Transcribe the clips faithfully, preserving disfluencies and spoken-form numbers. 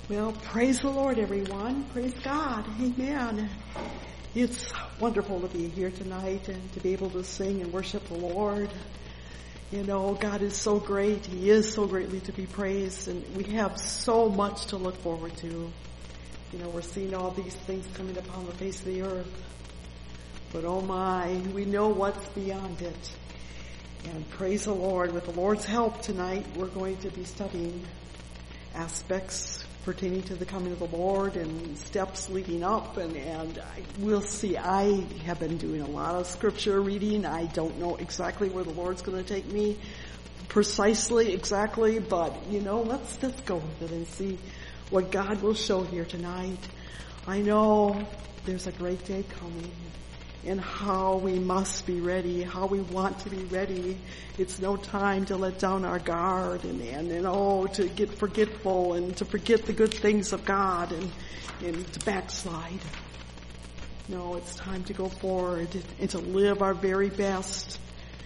Well, praise the Lord, everyone. Praise God. Amen. It's wonderful to be here tonight and to be able to sing and worship the Lord. You know, God is so great. He is so greatly to be praised, and we have so much to look forward to. You know, we're seeing all these things coming upon the face of the earth. But oh my, we know what's beyond it. And praise the Lord. With the Lord's help tonight, we're going to be studying aspects pertaining to the coming of the Lord and steps leading up, and, and I, we'll see. I have been doing a lot of scripture reading. I don't know exactly where the Lord's going to take me precisely, exactly, but you know, let's let's go with it and see what God will show here tonight. I know there's a great day coming, and how we must be ready, how we want to be ready. It's no time to let down our guard and, and, and oh, to get forgetful and to forget the good things of God and, and to backslide. No, it's time to go forward and to live our very best.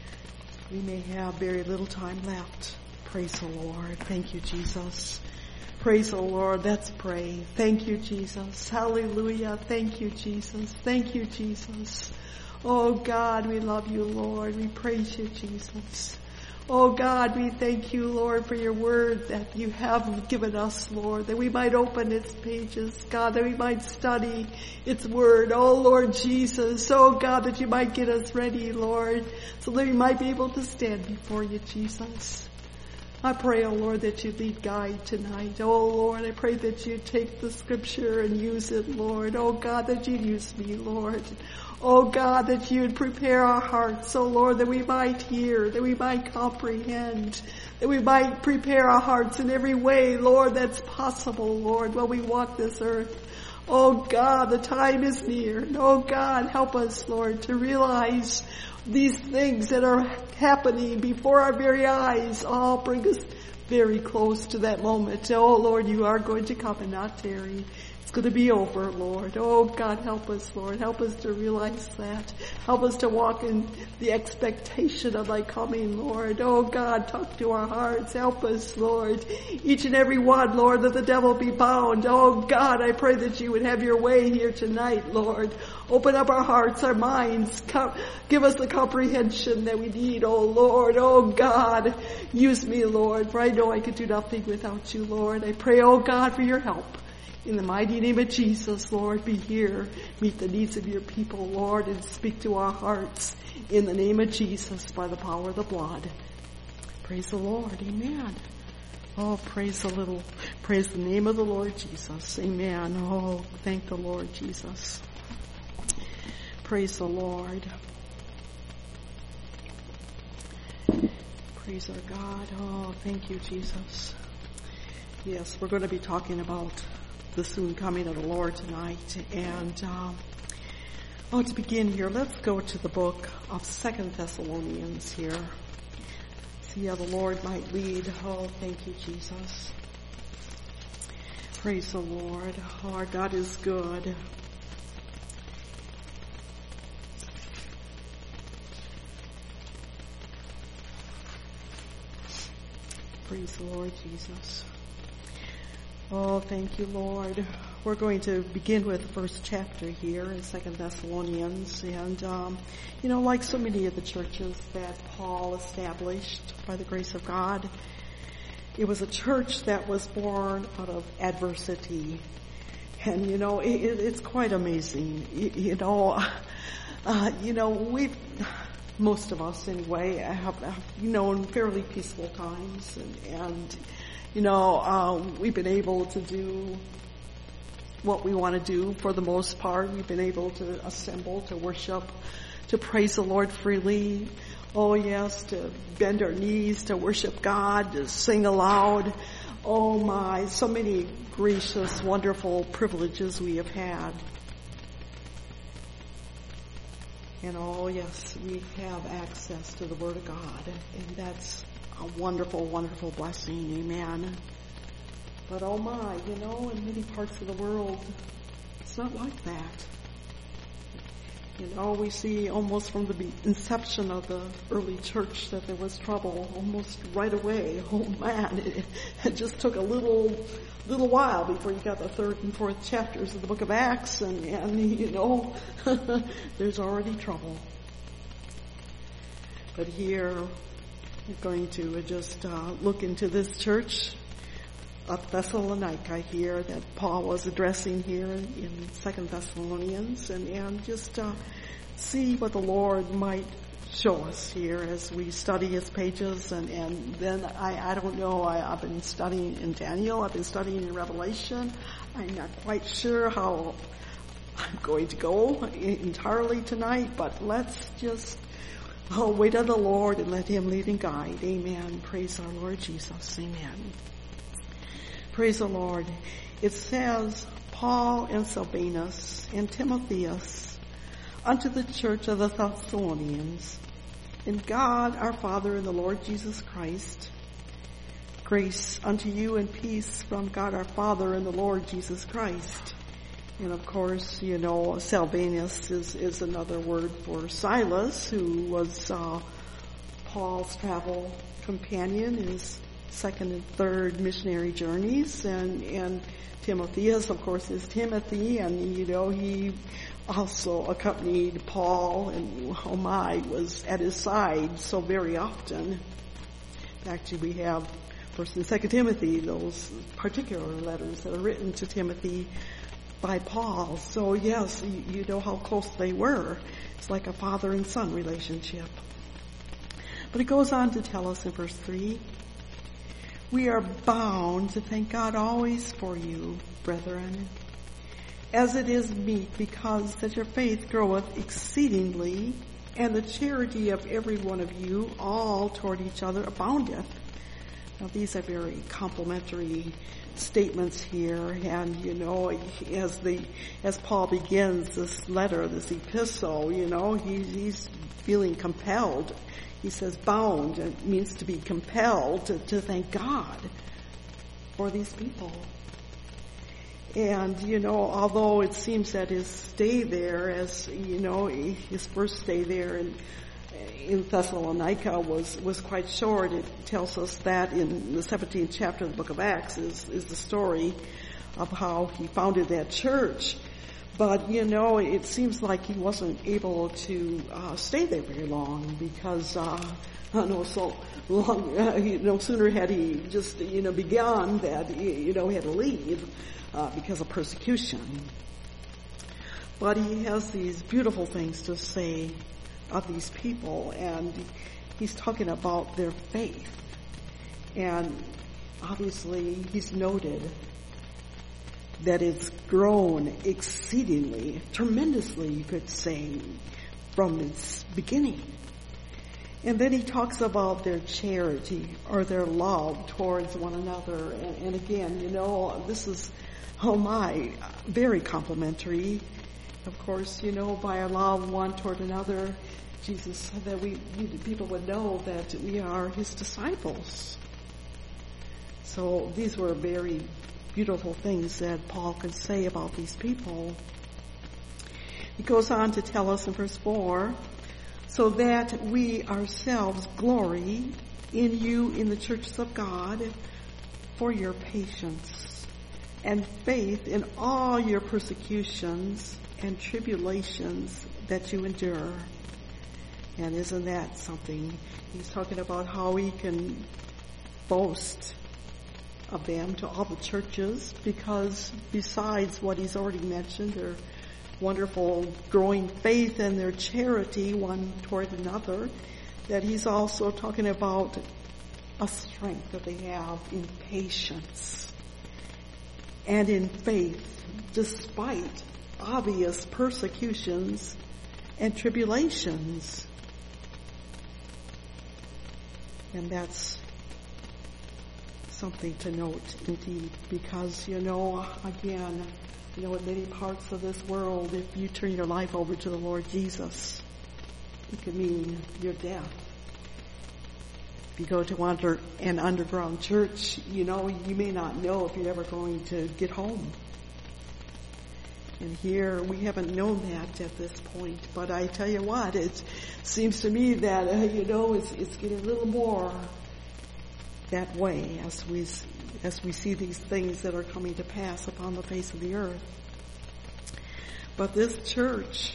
We may have very little time left. Praise the Lord. Thank you, Jesus. Praise the Lord. Let's pray. Thank you, Jesus. Hallelujah. Thank you, Jesus. Thank you, Jesus. Oh God, we love you, Lord. We praise you, Jesus. Oh God, we thank you, Lord, for your word that you have given us, Lord, that we might open its pages, God, that we might study its word. Oh Lord Jesus, oh God, that you might get us ready, Lord, so that we might be able to stand before you, Jesus. I pray, oh Lord, that you lead guide tonight. Oh Lord, I pray that you take the scripture and use it, Lord. Oh God, that you use me, Lord. Oh God, that you would prepare our hearts, oh Lord, that we might hear, that we might comprehend, that we might prepare our hearts in every way, Lord, that's possible, Lord, while we walk this earth. Oh God, the time is near. Oh God, help us, Lord, to realize these things that are happening before our very eyes all bring us very close to that moment. Oh Lord, you are going to come and not tarry. It's going to be over, Lord. Oh God, help us, Lord. Help us to realize that. Help us to walk in the expectation of thy coming, Lord. Oh God, talk to our hearts. Help us, Lord. Each and every one, Lord, that the devil be bound. Oh God, I pray that you would have your way here tonight, Lord. Open up our hearts, our minds. Com- give us the comprehension that we need, oh Lord. Oh God, use me, Lord, for I know I could do nothing without you, Lord. I pray, oh God, for your help. In the mighty name of Jesus, Lord, be here. Meet the needs of your people, Lord, and speak to our hearts. In the name of Jesus, by the power of the blood. Praise the Lord. Amen. Oh, praise the little, praise the name of the Lord Jesus. Amen. Oh, thank the Lord Jesus. Praise the Lord. Praise our God. Oh, thank you, Jesus. Yes, we're going to be talking about the soon coming of the Lord tonight. And um, oh, to begin here, let's go to the book of Second Thessalonians here. See how the Lord might lead. Oh, thank you, Jesus. Praise the Lord. Oh, our God is good. Praise the Lord Jesus. Oh, thank you, Lord. We're going to begin with the first chapter here in Second Thessalonians. And, um, you know, like so many of the churches that Paul established by the grace of God, it was a church that was born out of adversity. And, you know, it, it, it's quite amazing. You, you know, uh, you know, we've, most of us anyway, have, have known fairly peaceful times and, and You know, um, we've been able to do what we want to do for the most part. We've been able to assemble, to worship, to praise the Lord freely. Oh yes, to bend our knees, to worship God, to sing aloud. Oh my, so many gracious, wonderful privileges we have had. And oh yes, we have access to the Word of God, and that's a wonderful, wonderful blessing. Amen. But oh my, you know, in many parts of the world, it's not like that. You know, we see almost from the inception of the early church that there was trouble almost right away. Oh man, it, it just took a little, little while before you got the third and fourth chapters of the book of Acts, and, and you know, there's already trouble. But here, we're going to just uh, look into this church of Thessalonica here that Paul was addressing here in Second Thessalonians, and, and just uh, see what the Lord might show us here as we study his pages. And, and then I, I don't know, I, I've been studying in Daniel, I've been studying in Revelation. I'm not quite sure how I'm going to go entirely tonight, but let's just oh, wait on the Lord and let him lead and guide. Amen. Praise our Lord Jesus. Amen. Praise the Lord. It says, Paul and Silvanus and Timotheus unto the church of the Thessalonians, and God our Father and the Lord Jesus Christ, grace unto you and peace from God our Father and the Lord Jesus Christ. And of course, you know, Silvanus is, is another word for Silas, who was uh, Paul's travel companion, his second and third missionary journeys, and, and Timotheus, of course, is Timothy, and, you know, he also accompanied Paul, and, oh my, was at his side so very often. Actually, we have First and Second Timothy, those particular letters that are written to Timothy by Paul. So, yes, you, you know how close they were. It's like a father and son relationship. But it goes on to tell us in verse three, we are bound to thank God always for you, brethren, as it is meet, because that your faith groweth exceedingly, and the charity of every one of you all toward each other aboundeth. Now these are very complimentary statements here, and you know, as the as Paul begins this letter, this epistle, you know, he, he's feeling compelled. He says bound. It means to be compelled to, to thank God for these people. And, you know, although it seems that his stay there, as, you know, his first stay there in, in Thessalonica was, was quite short. It tells us that in the seventeenth chapter of the book of Acts is, is the story of how he founded that church. But, you know, it seems like he wasn't able to uh, stay there very long because, uh, I don't know, so long, uh, he, no sooner had he just, you know, begun that, you know, he had to leave uh, because of persecution. But he has these beautiful things to say of these people, and he's talking about their faith. And obviously he's noted that it's grown exceedingly, tremendously, you could say, from its beginning. And then he talks about their charity or their love towards one another. And, and again, you know, this is, oh my, very complimentary. Of course, you know, by our love one toward another, Jesus said that we, we people would know that we are his disciples. So these were very beautiful things that Paul could say about these people. He goes on to tell us in verse four, so that we ourselves glory in you in the churches of God for your patience and faith in all your persecutions and tribulations that you endure. And isn't that something? He's talking about how he can boast of them to all the churches, because besides what he's already mentioned, their wonderful growing faith and their charity one toward another, that he's also talking about a strength that they have in patience and in faith despite obvious persecutions and tribulations. And that's something to note indeed, because, you know, again, you know, in many parts of this world, if you turn your life over to the Lord Jesus, it could mean your death. If you go to under, an underground church, you know, you may not know if you're ever going to get home. And here we haven't known that at this point. But I tell you what, it seems to me that, uh, you know, it's, it's getting a little more that way as we, as we see these things that are coming to pass upon the face of the earth. But this church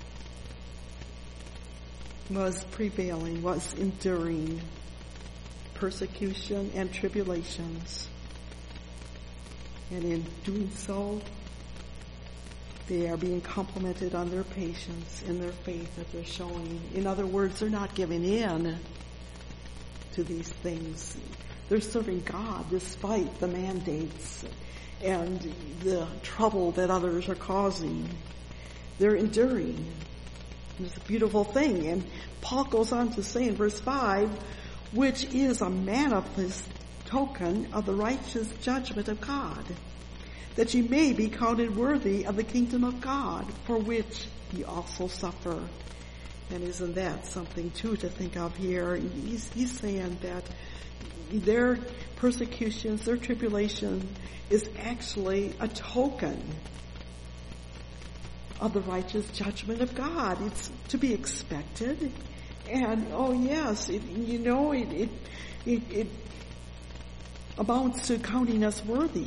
was prevailing, was enduring persecution and tribulations. And in doing so, they are being complimented on their patience and their faith that they're showing. In other words, they're not giving in to these things. They're serving God despite the mandates and the trouble that others are causing. They're enduring. It's a beautiful thing. And Paul goes on to say in verse five, which is a manifest token of the righteous judgment of God, that ye may be counted worthy of the kingdom of God, for which ye also suffer. And isn't that something too to think of here? He's, he's saying that their persecutions, their tribulation is actually a token of the righteous judgment of God. It's to be expected. And, oh yes, it, you know, it, it, it, it amounts to counting us worthy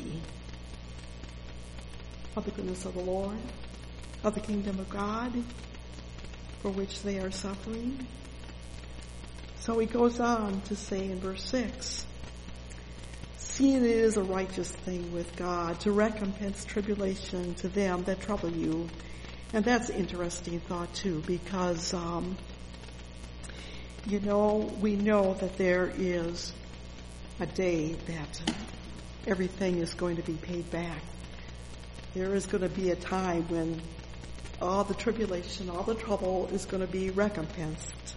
of the goodness of the Lord, of the kingdom of God, for which they are suffering. So he goes on to say in verse six, seeing it is a righteous thing with God to recompense tribulation to them that trouble you. And that's an interesting thought too, because, um, you know, we know that there is a day that everything is going to be paid back. There is going to be a time when all the tribulation, all the trouble is going to be recompensed.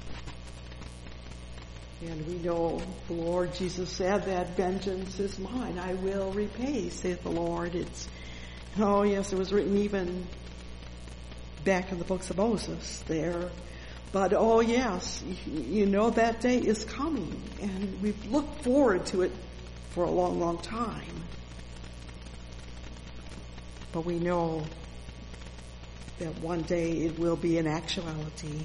And we know the Lord Jesus said that vengeance is mine, I will repay, saith the Lord. It's, oh yes, it was written even back in the books of Moses there. But oh yes, you know that day is coming, and we've looked forward to it for a long, long time. But we know that one day it will be an actuality,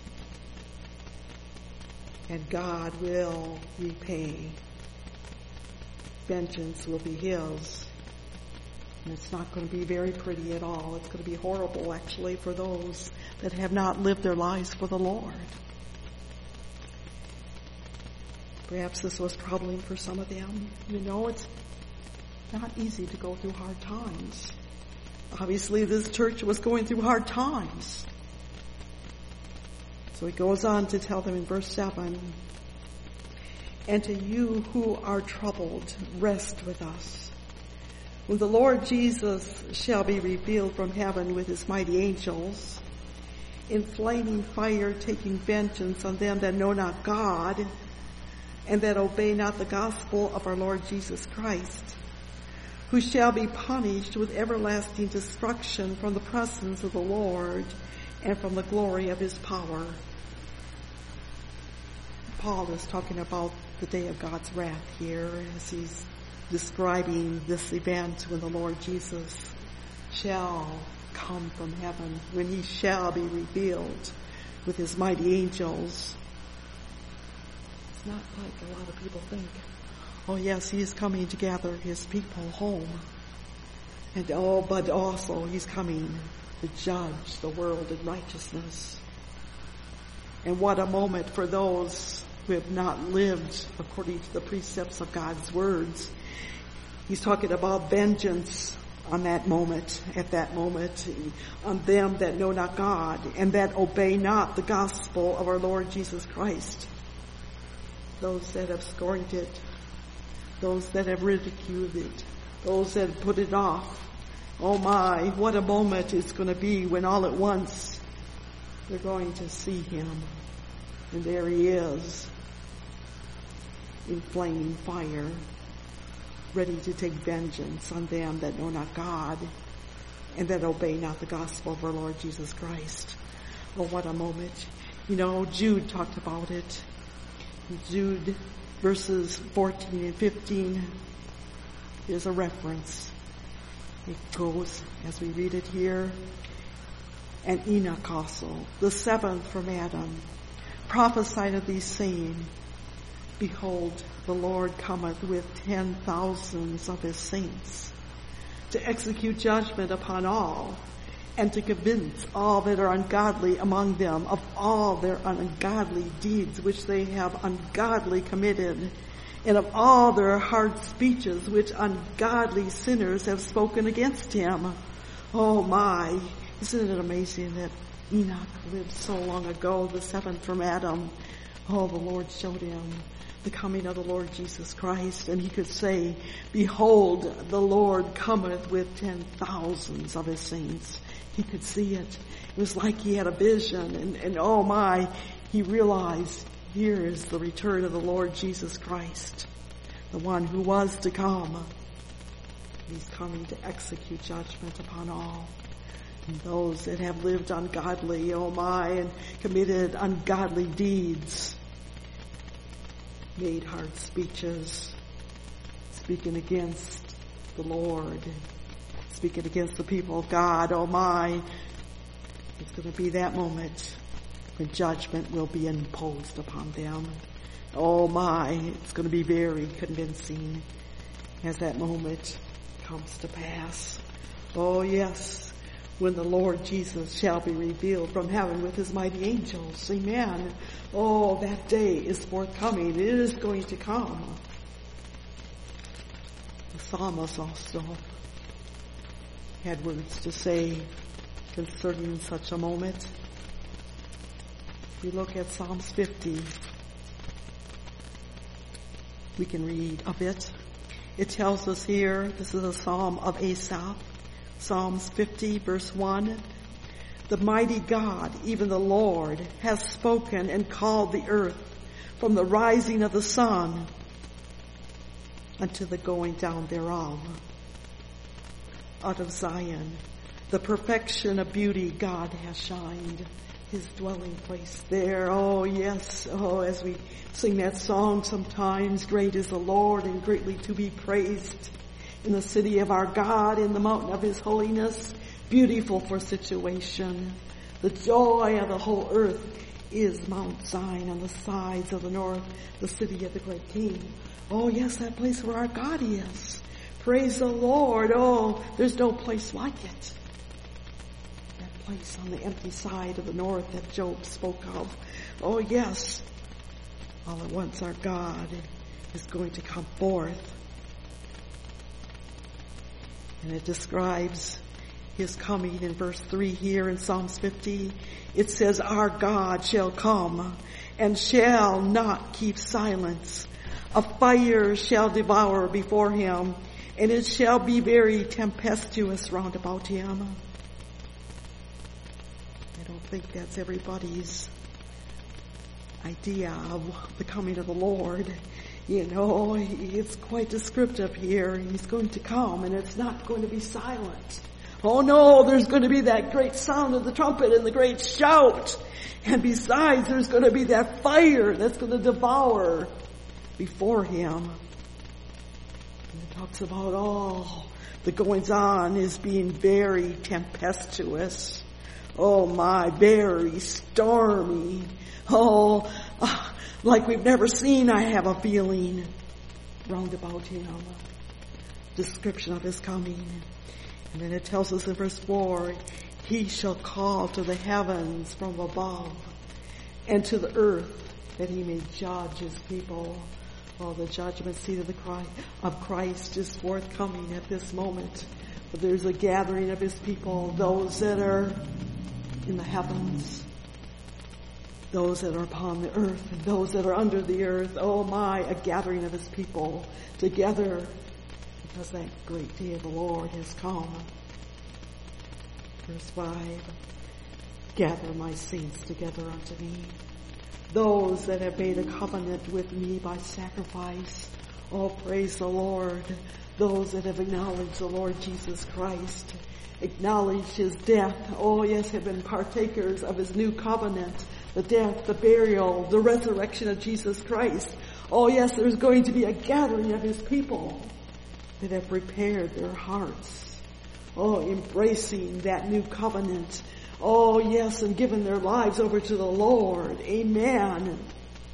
and God will repay. Vengeance will be His. And it's not going to be very pretty at all. It's going to be horrible, actually, for those that have not lived their lives for the Lord. Perhaps this was troubling for some of them. You know, it's not easy to go through hard times. Obviously, this church was going through hard times. So he goes on to tell them in verse seven, and to you who are troubled, rest with us. When the Lord Jesus shall be revealed from heaven with his mighty angels, in flaming fire, taking vengeance on them that know not God, and that obey not the gospel of our Lord Jesus Christ, who shall be punished with everlasting destruction from the presence of the Lord and from the glory of his power. Paul is talking about the day of God's wrath here as he's describing this event when the Lord Jesus shall come from heaven, when he shall be revealed with his mighty angels. It's not like a lot of people think, oh yes, he is coming to gather his people home. And oh, but also he's coming to judge the world in righteousness. And what a moment for those who have not lived according to the precepts of God's words. He's talking about vengeance on that moment, at that moment, on them that know not God and that obey not the gospel of our Lord Jesus Christ. Those that have scorned it, those that have ridiculed it, those that have put it off. Oh my, what a moment it's going to be when all at once they're going to see him. And there he is, in flaming fire, ready to take vengeance on them that know not God and that obey not the gospel of our Lord Jesus Christ. Oh, what a moment. You know, Jude talked about it. Jude verses fourteen and fifteen is a reference. It goes, as we read it here, and Enoch also, the seventh from Adam, prophesied of these saying, Behold, the Lord cometh with ten thousands of his saints, to execute judgment upon all, and to convince all that are ungodly among them of all their ungodly deeds which they have ungodly committed, and of all their hard speeches which ungodly sinners have spoken against him. Oh my, isn't it amazing that Enoch lived so long ago, the seventh from Adam? Oh, the Lord showed him the coming of the Lord Jesus Christ, and he could say, Behold, the Lord cometh with ten thousands of his saints. He could see it. It was like he had a vision, and, and oh my, he realized, here is the return of the Lord Jesus Christ, the one who was to come. He's coming to execute judgment upon all. And those that have lived ungodly, oh my, and committed ungodly deeds, made hard speeches, speaking against the Lord, speaking against the people of God, oh my, it's going to be that moment when judgment will be imposed upon them. Oh my, it's going to be very convincing as that moment comes to pass. Oh yes, when the Lord Jesus shall be revealed from heaven with his mighty angels. Amen. Oh, that day is forthcoming. It is going to come. The psalmist also had words to say concerning such a moment. If we look at Psalms fifty, we can read a bit. It tells us here, this is a psalm of Asaph, Psalms fifty, verse one. The mighty God, even the Lord, has spoken and called the earth from the rising of the sun unto the going down thereof. Out of Zion, the perfection of beauty God has shined, his dwelling place there. Oh yes, oh, as we sing that song sometimes, great is the Lord and greatly to be praised in the city of our God, in the mountain of his holiness, beautiful for situation. The joy of the whole earth is Mount Zion on the sides of the north, the city of the great King. Oh yes, that place where our God is. Praise the Lord. Oh, there's no place like it. That place on the empty side of the north that Job spoke of. Oh yes, all at once our God is going to come forth. And it describes his coming in verse three here in Psalms fifty. It says, Our God shall come and shall not keep silence. A fire shall devour before him, and it shall be very tempestuous round about him. I don't think that's everybody's idea of the coming of the Lord. You know, it's quite descriptive here. He's going to come, and it's not going to be silent. Oh no, there's going to be that great sound of the trumpet and the great shout. And besides, there's going to be that fire that's going to devour before him. And it talks about all the goings on is being very tempestuous. Oh my, very stormy. Oh, uh, like we've never seen, I have a feeling, round about him. Description of his coming. And then it tells us in verse four, he shall call to the heavens from above and to the earth that he may judge his people. Oh, the judgment seat of the Christ, of Christ is forthcoming at this moment. But there's a gathering of his people, those that are in the heavens, those that are upon the earth, and those that are under the earth. Oh my, a gathering of his people together, because that great day of the Lord has come. Verse five, gather my saints together unto me, those that have made a covenant with me by sacrifice. Oh, praise the Lord. Those that have acknowledged the Lord Jesus Christ, acknowledged his death. Oh yes, have been partakers of his new covenant, the death, the burial, the resurrection of Jesus Christ. Oh yes, there's going to be a gathering of his people that have prepared their hearts. oh, embracing that new covenant. Oh, yes, and giving their lives over to the Lord. Amen. And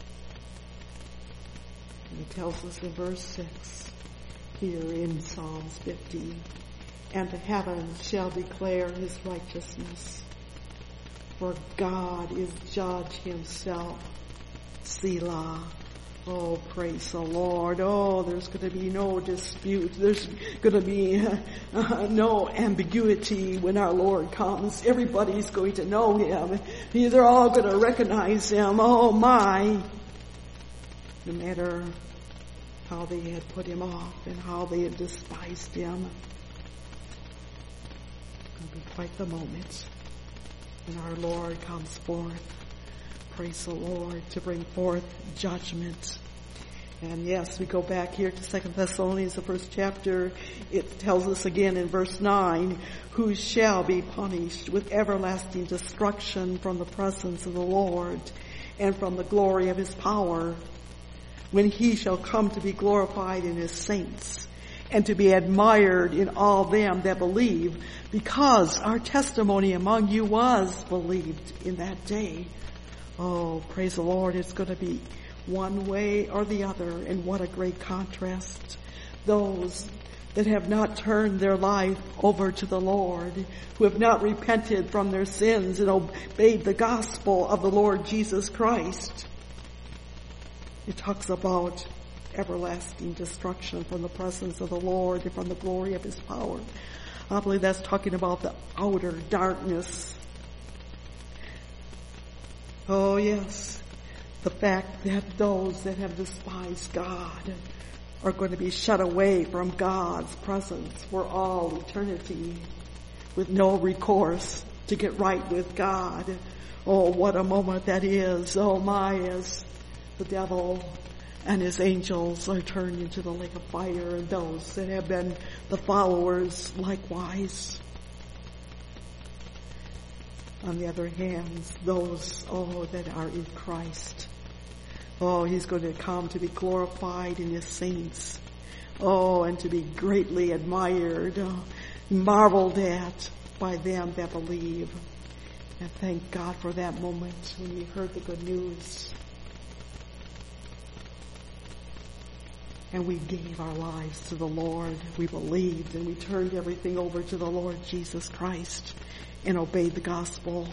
he tells us in verse six, here in Psalms fifty, and the heavens shall declare his righteousness, for God is judge himself. Selah. Oh, praise the Lord. Oh, there's going to be no dispute. There's going to be uh, uh, no ambiguity when our Lord comes. Everybody's going to know him. They're all going to recognize him. Oh, my. No matter how they had put him off and how they had despised him. It's going to be quite the moment when our Lord comes forth. Praise the Lord, to bring forth judgment. And yes, we go back here to Second Thessalonians, the first chapter. It tells us again in verse nine, who shall be punished with everlasting destruction from the presence of the Lord and from the glory of his power, when he shall come to be glorified in his saints and to be admired in all them that believe, because our testimony among you was believed in that day. Oh, praise the Lord. It's going to be one way or the other. And what a great contrast. Those that have not turned their life over to the Lord, who have not repented from their sins and obeyed the gospel of the Lord Jesus Christ. It talks about everlasting destruction from the presence of the Lord and from the glory of his power. I believe that's talking about the outer darkness. Oh, yes, the fact that those that have despised God are going to be shut away from God's presence for all eternity with no recourse to get right with God. Oh, what a moment that is. Oh, my, as the devil and his angels are turned into the lake of fire, and those that have been the followers likewise. On the other hand, those, oh, that are in Christ. Oh, he's going to come to be glorified in his saints. Oh, and to be greatly admired, oh, marveled at by them that believe. And thank God for that moment when we heard the good news. And we gave our lives to the Lord. We believed and we turned everything over to the Lord Jesus Christ and obeyed the gospel.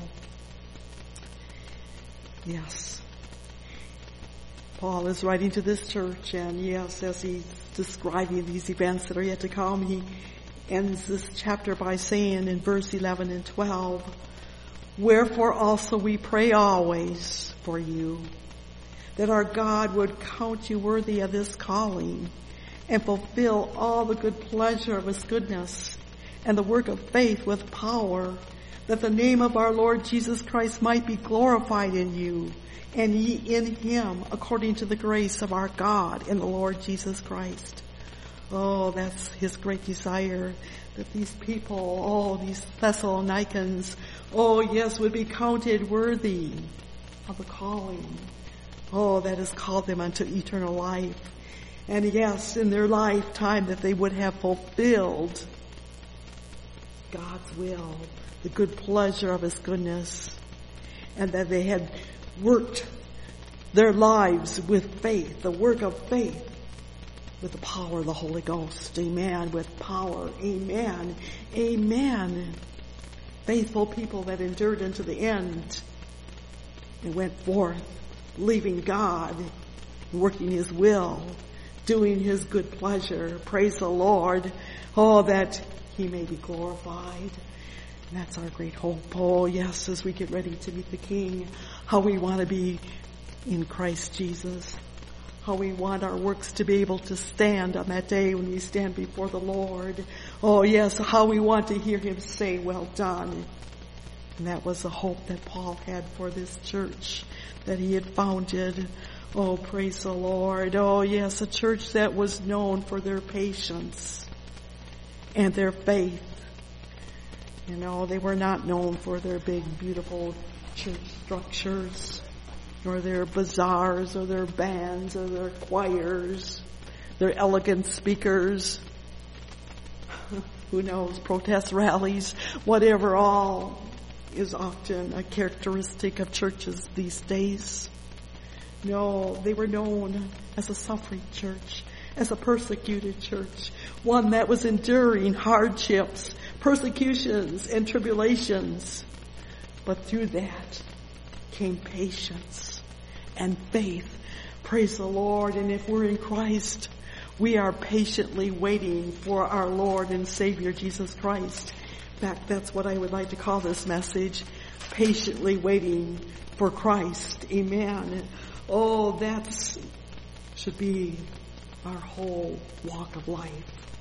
Yes. Paul is writing to this church, and yes, as he's describing these events that are yet to come, he ends this chapter by saying in verse eleven and twelve, wherefore also we pray always for you, that our God would count you worthy of this calling and fulfill all the good pleasure of his goodness and the work of faith with power, that the name of our Lord Jesus Christ might be glorified in you, and ye in him, according to the grace of our God and the Lord Jesus Christ. Oh, that's his great desire, that these people, oh, these Thessalonians, oh, yes, would be counted worthy of the calling, oh, that has called them unto eternal life. And yes, in their lifetime, that they would have fulfilled God's will, the good pleasure of his goodness, and that they had worked their lives with faith, the work of faith, with the power of the Holy Ghost. Amen. With power. Amen. Amen. Faithful people that endured unto the end and went forth, leaving God, working his will, doing his good pleasure. Praise the Lord. Oh, that he may be glorified. And that's our great hope. Oh, yes, as we get ready to meet the King, how we want to be in Christ Jesus. How we want our works to be able to stand on that day when we stand before the Lord. Oh, yes, how we want to hear him say, well done. And that was the hope that Paul had for this church that he had founded. Oh, praise the Lord. Oh, yes, a church that was known for their patience and their faith. You know, they were not known for their big, beautiful church structures, or their bazaars, or their bands, or their choirs, their elegant speakers. who knows, protest rallies, whatever all is often a characteristic of churches these days. No, they were known as a suffering church, as a persecuted church, one that was enduring hardships, persecutions, and tribulations. But through that came patience and faith. Praise the Lord. And if we're in Christ, we are patiently waiting for our Lord and Savior Jesus Christ. In fact, that's what I would like to call this message, patiently waiting for Christ. Amen. Oh, that should be our whole walk of life.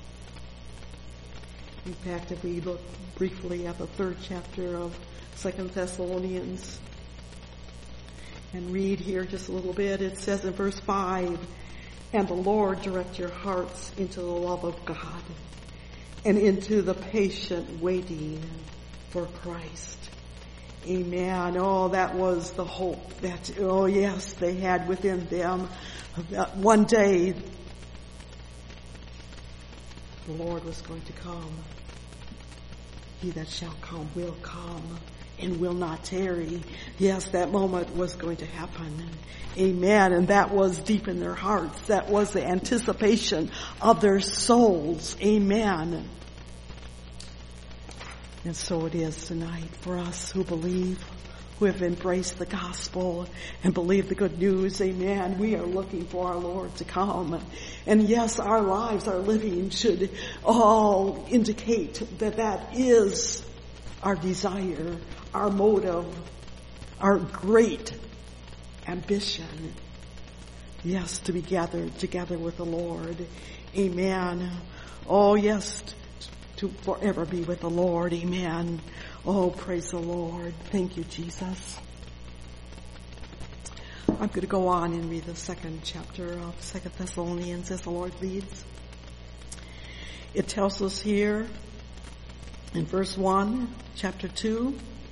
In fact, if we look briefly at the third chapter of Second Thessalonians and read here just a little bit, it says in verse five, "And the Lord direct your hearts into the love of God and into the patient waiting for Christ." Amen. Oh, that was the hope that, oh yes, they had within them. That one day the Lord was going to come. He that shall come will come and will not tarry. Yes, that moment was going to happen. Amen. And that was deep in their hearts. That was the anticipation of their souls. Amen. And so it is tonight for us who believe, who have embraced the gospel and believe the good news. Amen. We are looking for our Lord to come. And yes, our lives, our living should all indicate that that is our desire, our motive, our great ambition. Yes, to be gathered together with the Lord. Amen. Oh yes, to forever be with the Lord. Amen. Oh, praise the Lord. Thank you, Jesus. I'm going to go on and read the second chapter of Second Thessalonians as the Lord leads. It tells us here in verse one, chapter two,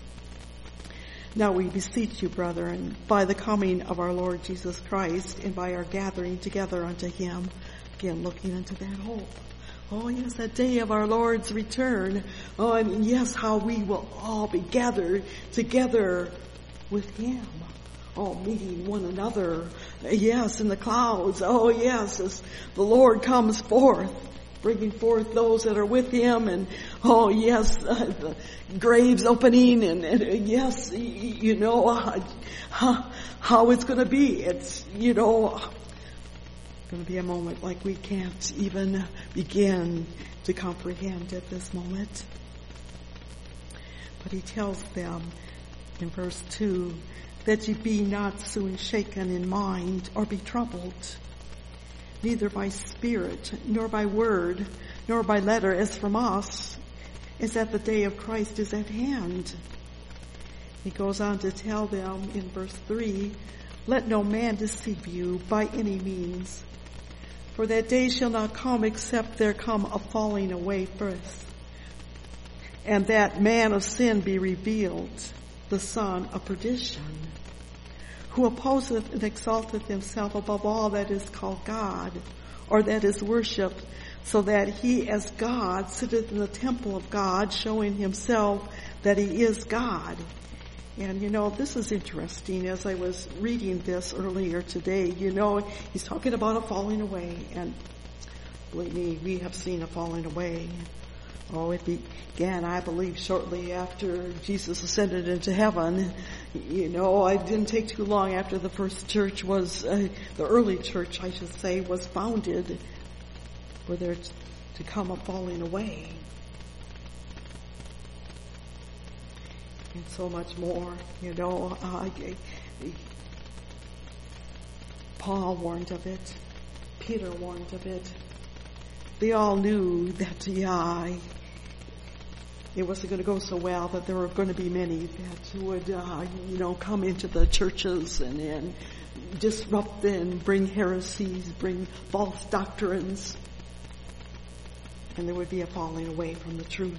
"Now we beseech you, brethren, by the coming of our Lord Jesus Christ and by our gathering together unto him," again looking into that hope. Oh yes, that day of our Lord's return. Oh, and yes, how we will all be gathered together with him. Oh, meeting one another. Yes, in the clouds. Oh yes, as the Lord comes forth, bringing forth those that are with him. And oh yes, uh, the graves opening. And, and yes, you know uh, how, how it's going to be. It's, you know, going to be a moment like we can't even begin to comprehend at this moment. But he tells them in verse two, "That ye be not soon shaken in mind or be troubled, neither by spirit, nor by word, nor by letter as from us, as that the day of Christ is at hand." He goes on to tell them in verse three, "Let no man deceive you by any means. For that day shall not come except there come a falling away first, and that man of sin be revealed, the son of perdition, who opposeth and exalteth himself above all that is called God, or that is worshipped, so that he as God sitteth in the temple of God, showing himself that he is God." And, you know, this is interesting. As I was reading this earlier today, you know, he's talking about a falling away. And believe me, we have seen a falling away. Oh, it began, I believe, shortly after Jesus ascended into heaven. You know, it didn't take too long after the first church was, uh, the early church, I should say, was founded, for there to come a falling away. And so much more, you know. Uh, Paul warned of it. Peter warned of it. They all knew that, yeah, it wasn't going to go so well, that there were going to be many that would, uh, you know, come into the churches and, and disrupt and bring heresies, bring false doctrines. And there would be a falling away from the truth.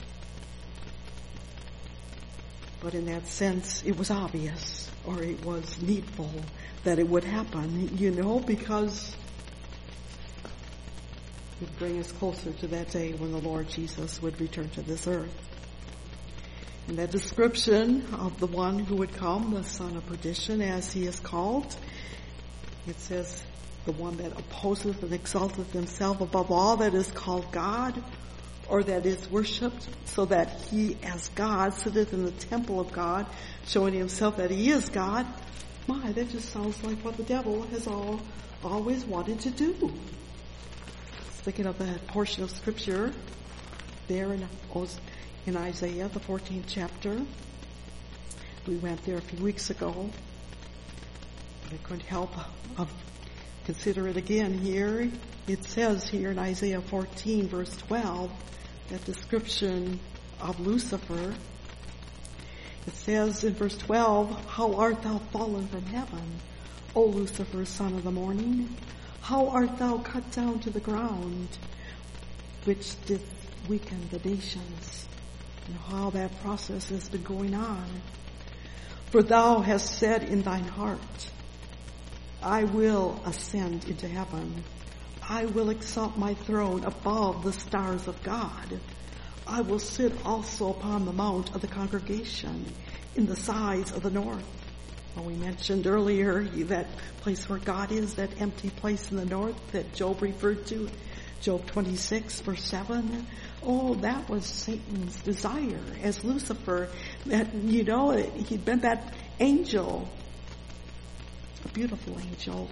But in that sense, it was obvious, or it was needful that it would happen, you know, because would bring us closer to that day when the Lord Jesus would return to this earth. And that description of the one who would come, the son of perdition, as he is called, it says, the one that opposeth and exalteth himself above all that is called God, or that is worshipped, so that he as God sitteth in the temple of God, showing himself that he is God. My, that just sounds like what the devil has all always wanted to do. Thinking of that portion of scripture there in, in Isaiah, the fourteenth chapter. We went there a few weeks ago. I couldn't help of consider it again here. It says here in Isaiah fourteen, verse twelve, that description of Lucifer. It says in verse twelve, "How art thou fallen from heaven, O Lucifer, son of the morning? How art thou cut down to the ground, which did weaken the nations?" And how that process has been going on. "For thou hast said in thine heart, I will ascend into heaven. I will exalt my throne above the stars of God. I will sit also upon the mount of the congregation in the sides of the north." Well, we mentioned earlier that place where God is, that empty place in the north that Job referred to, Job twenty-six, verse seven. Oh, that was Satan's desire as Lucifer. That, you know, he'd been that angel, a beautiful angel.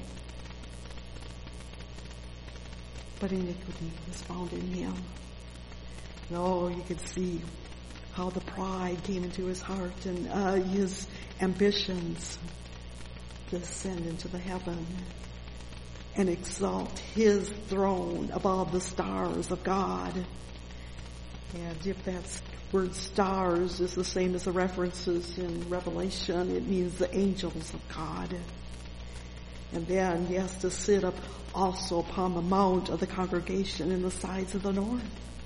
But iniquity was found in him. No, you could see how the pride came into his heart and uh, his ambitions to ascend into the heaven and exalt his throne above the stars of God. And if that word stars is the same as the references in Revelation, it means the angels of God. And then he has to sit up also upon the mount of the congregation in the sides of the north.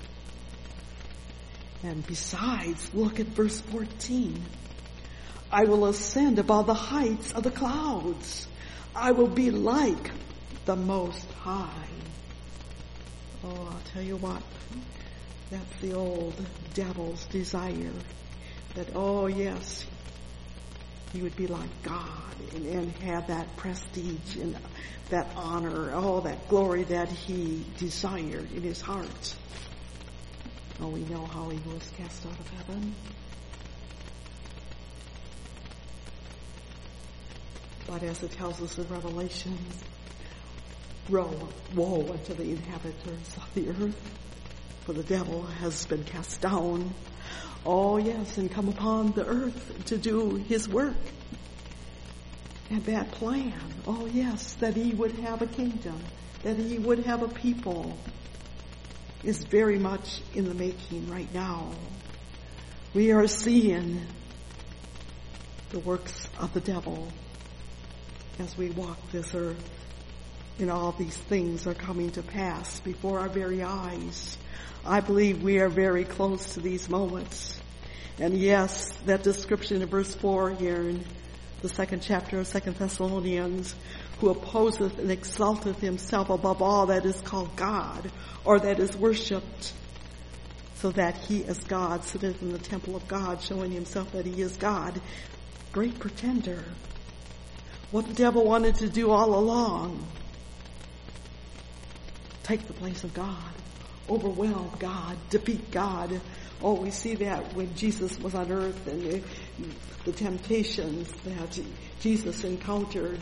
And besides, look at verse fourteen. "I will ascend above the heights of the clouds. I will be like the Most High." Oh, I'll tell you what, that's the old devil's desire. That, oh yes, he would be like God and, and have that prestige and that honor, all that glory that he desired in his heart. Oh, we know how he was cast out of heaven. But as it tells us in Revelation, woe, woe unto the inhabitants of the earth, for the devil has been cast down. Oh yes, and come upon the earth to do his work. And that plan, oh yes, that he would have a kingdom, that he would have a people, is very much in the making right now. We are seeing the works of the devil as we walk this earth. And all these things are coming to pass before our very eyes. I believe we are very close to these moments. And yes, that description in verse four here in the second chapter of Second Thessalonians, "Who opposeth and exalteth himself above all that is called God, or that is worshipped, so that he as God sitteth in the temple of God, showing himself that he is God." Great pretender. What the devil wanted to do all along. Take the place of God. Overwhelm God. Defeat God. Oh, we see that when Jesus was on earth and the, the temptations that Jesus encountered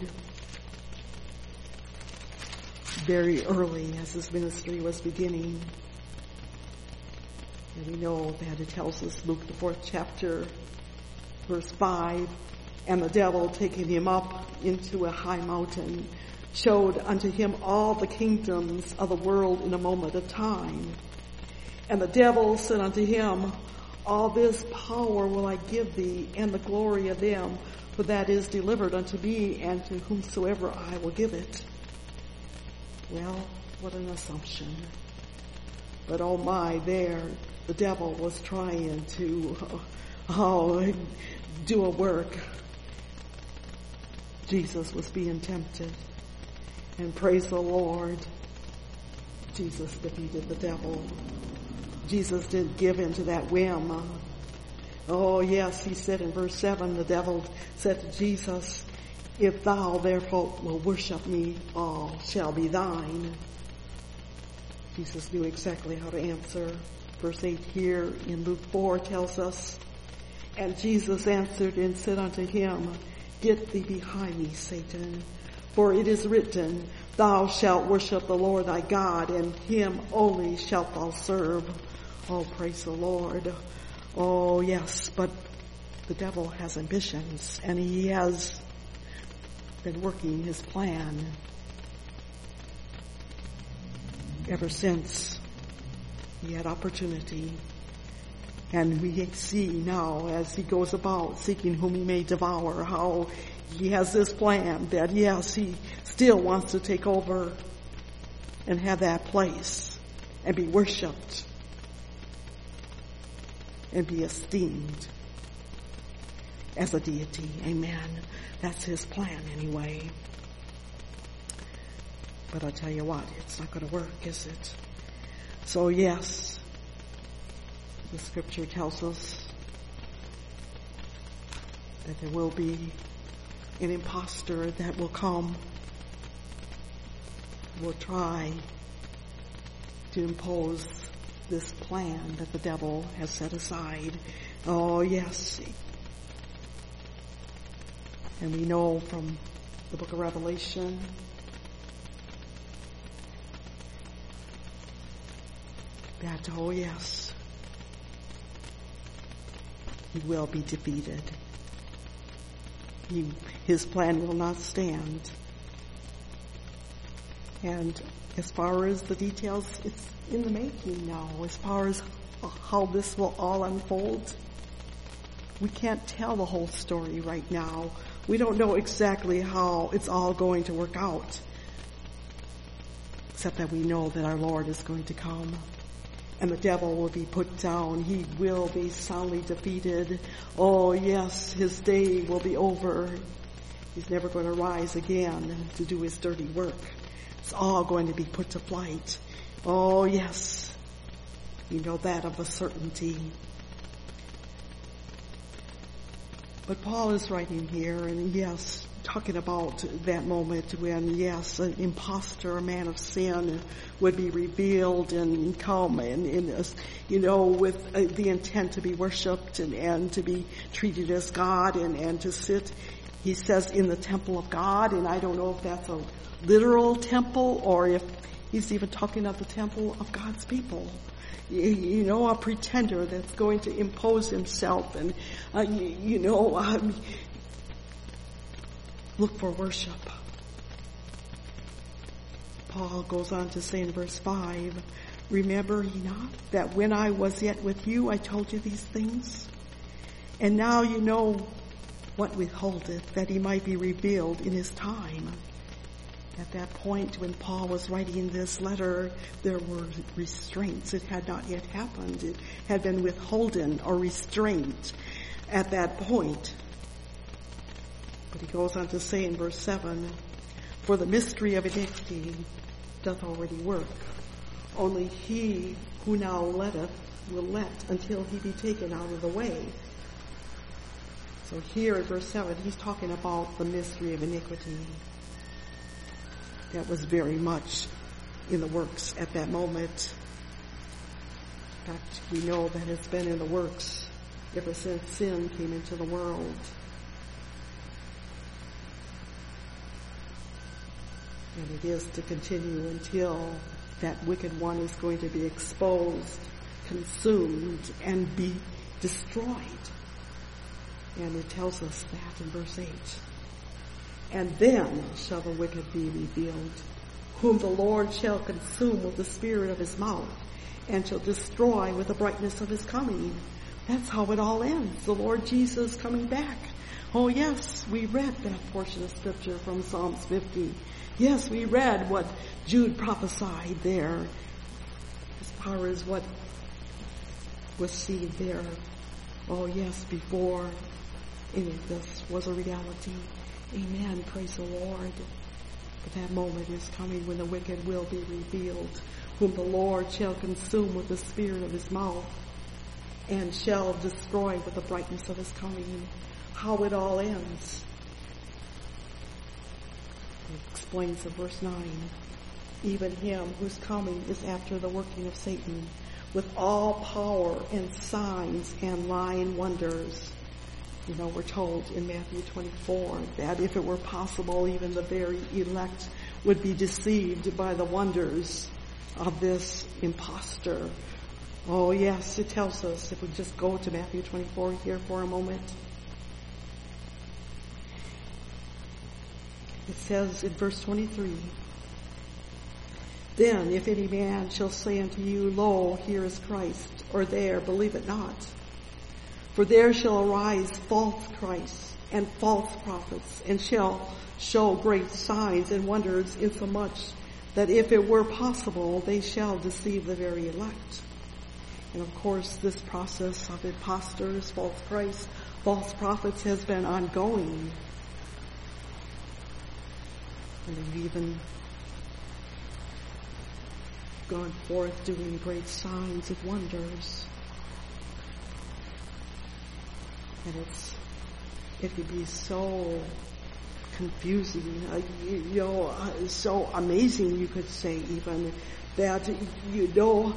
very early as his ministry was beginning. And we know that it tells us, Luke the fourth chapter, verse five, "And the devil, taking him up into a high mountain, showed unto him all the kingdoms of the world in a moment of time. And the devil said unto him, All this power will I give thee, and the glory of them, for that is delivered unto me, and to whomsoever I will give it." Well, what an assumption. But oh my, there, the devil was trying to, oh, do a work. Jesus was being tempted. And praise the Lord, Jesus defeated the devil. Jesus didn't give in to that whim. Oh yes, he said in verse seven, the devil said to Jesus, if thou therefore will worship me, all shall be thine. Jesus knew exactly how to answer. Verse eight here in Luke four tells us, and Jesus answered and said unto him, get thee behind me, Satan, for it is written, thou shalt worship the Lord thy God, and him only shalt thou serve. Oh, praise the Lord. Oh, yes, but the devil has ambitions, and he has been working his plan ever since he had opportunity. And we see now, as he goes about seeking whom he may devour, how he has this plan that, yes, he still wants to take over and have that place and be worshipped and be esteemed as a deity. Amen. That's his plan anyway. But I tell you what, it's not going to work, is it? So yes, the scripture tells us that there will be an imposter that will come, will try to impose this plan that the devil has set aside. Oh yes. And we know from the book of Revelation that, oh yes, he will be defeated. He, his plan will not stand. And as far as the details, it's in the making now. As far as how this will all unfold, we can't tell the whole story right now. We don't know exactly how it's all going to work out, except that we know that our Lord is going to come and the devil will be put down. He will be soundly defeated. Oh yes, his day will be over. He's never going to rise again to do his dirty work. It's all going to be put to flight. Oh yes, you know that of a certainty. But Paul is writing here, and yes, talking about that moment when, yes, an imposter, a man of sin, would be revealed and come, and, and you know, with uh, the intent to be worshipped and, and to be treated as God, and, and to sit, he says, in the temple of God. And I don't know if that's a literal temple or if he's even talking of the temple of God's people. You know, a pretender that's going to impose himself and, uh, you, you know, um, look for worship. Paul goes on to say in verse five, remember ye not that when I was yet with you, I told you these things? And now you know what withholdeth, that he might be revealed in his time. At that point when Paul was writing this letter, there were restraints. It had not yet happened. It had been withholden or restrained at that point. But he goes on to say in verse seven, for the mystery of iniquity doth already work. Only he who now letteth will let until he be taken out of the way. So here in verse seven, he's talking about the mystery of iniquity. That was very much in the works at that moment. In fact, we know that it's been in the works ever since sin came into the world. And it is to continue until that wicked one is going to be exposed, consumed, and be destroyed. And it tells us that in verse eight. And then shall the wicked be revealed, whom the Lord shall consume with the spirit of his mouth, and shall destroy with the brightness of his coming. That's how it all ends. The Lord Jesus coming back. Oh yes, we read that portion of scripture from Psalms fifty. Yes, we read what Jude prophesied there, as far as what was seen there. Oh yes, before any of this was a reality. Amen. Praise the Lord. But that moment is coming when the wicked will be revealed, whom the Lord shall consume with the spirit of his mouth, and shall destroy with the brightness of his coming. How it all ends. It explains in verse nine. Even him whose coming is after the working of Satan, with all power and signs and lying wonders. You know, we're told in Matthew twenty-four that if it were possible, even the very elect would be deceived by the wonders of this impostor. Oh yes, it tells us, if we just go to Matthew twenty-four here for a moment. It says in verse twenty-three, then if any man shall say unto you, lo, here is Christ, or there, believe it not. For there shall arise false Christs and false prophets, and shall show great signs and wonders, insomuch that if it were possible, they shall deceive the very elect. And of course, this process of impostors, false Christs, false prophets has been ongoing. And they've even gone forth doing great signs and wonders. And it's, it could be so confusing, uh, you, you know, uh, so amazing, you could say even, that, you know,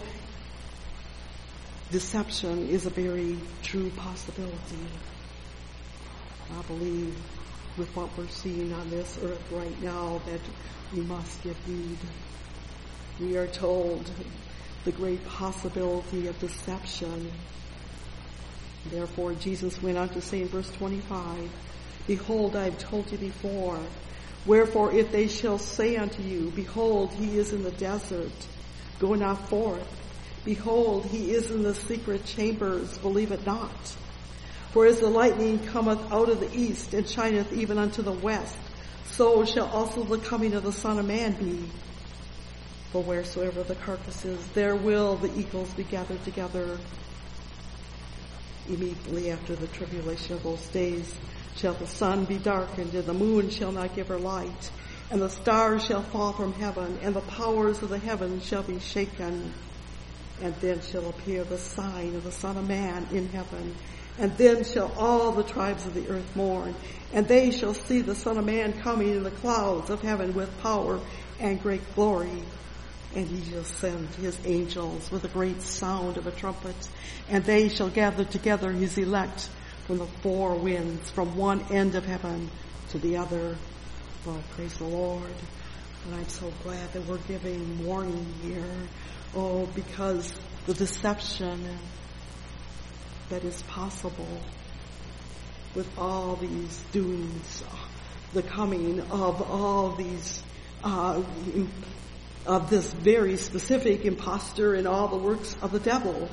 deception is a very true possibility. I believe with what we're seeing on this earth right now that we must give heed. We are told the great possibility of deception. Therefore, Jesus went on to say in verse twenty-five, behold, I have told you before. Wherefore, if they shall say unto you, behold, he is in the desert, go not forth. Behold, he is in the secret chambers, believe it not. For as the lightning cometh out of the east, and shineth even unto the west, so shall also the coming of the Son of Man be. For wheresoever the carcass is, there will the eagles be gathered together. Immediately after the tribulation of those days shall the sun be darkened, and the moon shall not give her light, and the stars shall fall from heaven, and the powers of the heavens shall be shaken. And then shall appear the sign of the Son of Man in heaven. And then shall all the tribes of the earth mourn, and they shall see the Son of Man coming in the clouds of heaven with power and great glory. And he shall send his angels with a great sound of a trumpet, and they shall gather together his elect from the four winds, from one end of heaven to the other. Oh, praise the Lord. And I'm so glad that we're giving warning here. Oh, because the deception that is possible with all these doings, the coming of all these uh of this very specific impostor and all the works of the devil.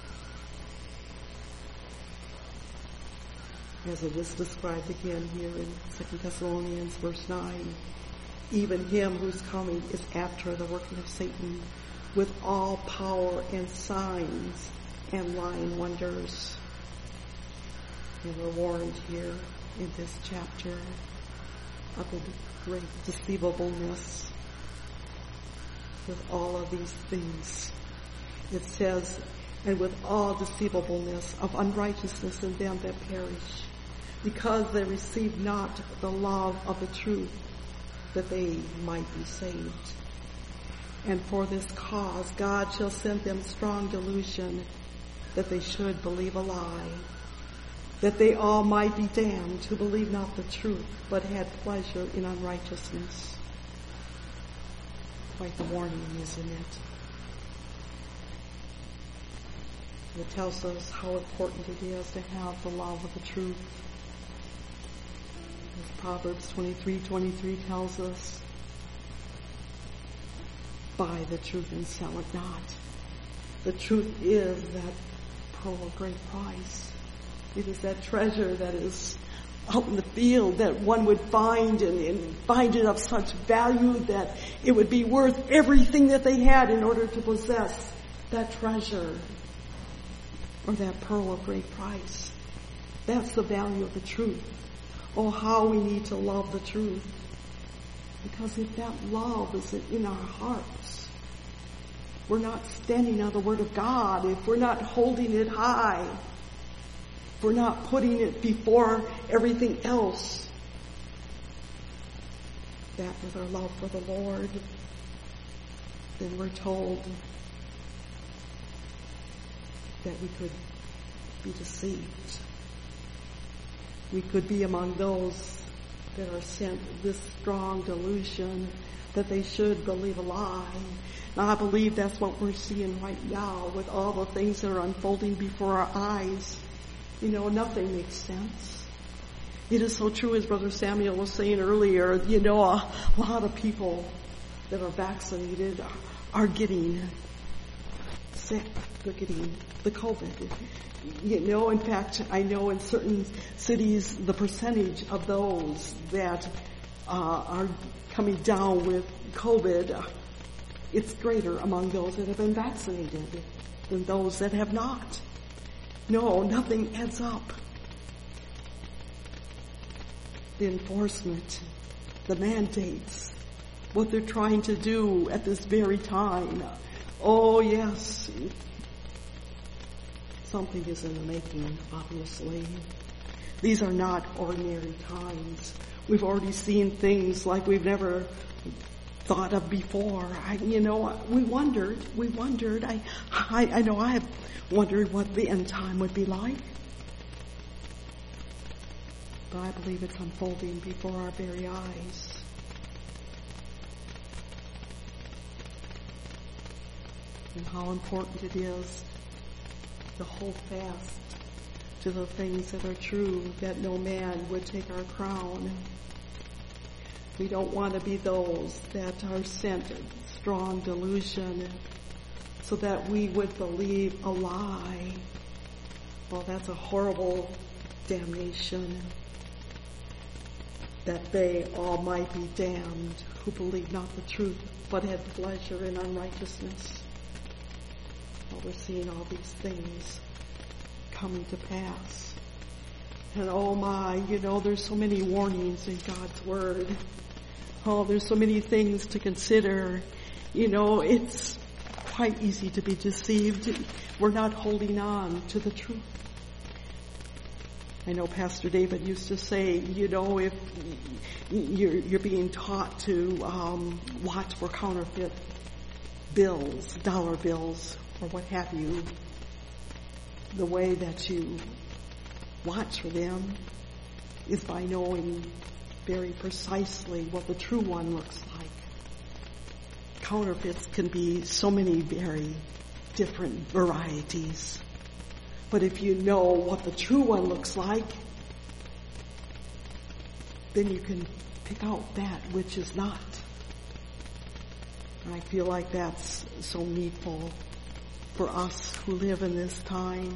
As it is described again here in Second Thessalonians verse nine, even him whose coming is after the working of Satan, with all power and signs and lying wonders. And we're warned here in this chapter of the great deceivableness with all of these things. It says, and with all deceivableness of unrighteousness in them that perish, because they receive not the love of the truth, that they might be saved. And for this cause God shall send them strong delusion, that they should believe a lie, that they all might be damned who believe not the truth, but had pleasure in unrighteousness. Quite the warning, isn't it? It tells us how important it is to have the love of the truth. As Proverbs twenty-three twenty-three tells us, buy the truth and sell it not. The truth is that pearl of great price. It is that treasure that is out in the field that one would find and, and find it of such value that it would be worth everything that they had in order to possess that treasure or that pearl of great price. That's the value of the truth. Oh, how we need to love the truth. Because if that love is in our hearts, we're not standing on the Word of God, if we're not holding it high, if we're not putting it before everything else, that with our love for the Lord, then we're told that we could be deceived. We could be among those that are sent this strong delusion that they should believe a lie. Now I believe that's what we're seeing right now with all the things that are unfolding before our eyes. You know, nothing makes sense. It is so true, as Brother Samuel was saying earlier, you know, a lot of people that are vaccinated are getting sick. They're getting the COVID. You know, in fact, I know in certain cities the percentage of those that uh, are coming down with COVID, uh, it's greater among those that have been vaccinated than those that have not. No, nothing adds up. The enforcement, the mandates, what they're trying to do at this very time. Oh, yes. Something is in the making, obviously. These are not ordinary times. We've already seen things like we've never thought of before. I, you know, we wondered, we wondered. I, I, I know I have wondered what the end time would be like. But I believe it's unfolding before our very eyes. And how important it is to hold fast to the things that are true, that no man would take our crown. We don't want to be those that are sent strong delusion so that we would believe a lie. Well, that's a horrible damnation, that they all might be damned who believe not the truth, but had pleasure in unrighteousness. Well, we're seeing all these things coming to pass. And oh my, you know, there's so many warnings in God's Word. Oh, there's so many things to consider. You know, it's quite easy to be deceived. We're not holding on to the truth. I know Pastor David used to say, you know, if you're, you're being taught to um, watch for counterfeit bills, dollar bills, or what have you, the way that you watch for them is by knowing very precisely what the true one looks like. Counterfeits can be so many very different varieties. But if you know what the true one looks like, then you can pick out that which is not. And I feel like that's so needful for us who live in this time.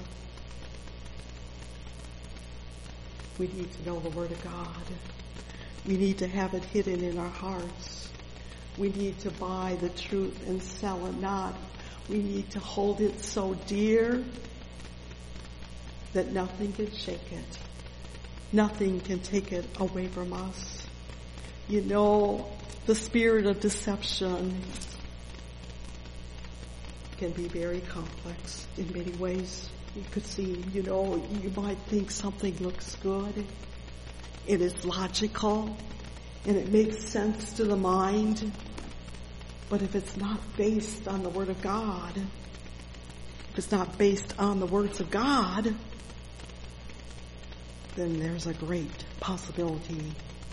We need to know the Word of God. We need to have it hidden in our hearts. We need to buy the truth and sell it not. We need to hold it so dear that nothing can shake it. Nothing can take it away from us. You know, the spirit of deception can be very complex in many ways. You could see, you know, you might think something looks good. It is logical and it makes sense to the mind. But if it's not based on the Word of God, if it's not based on the words of God, then there's a great possibility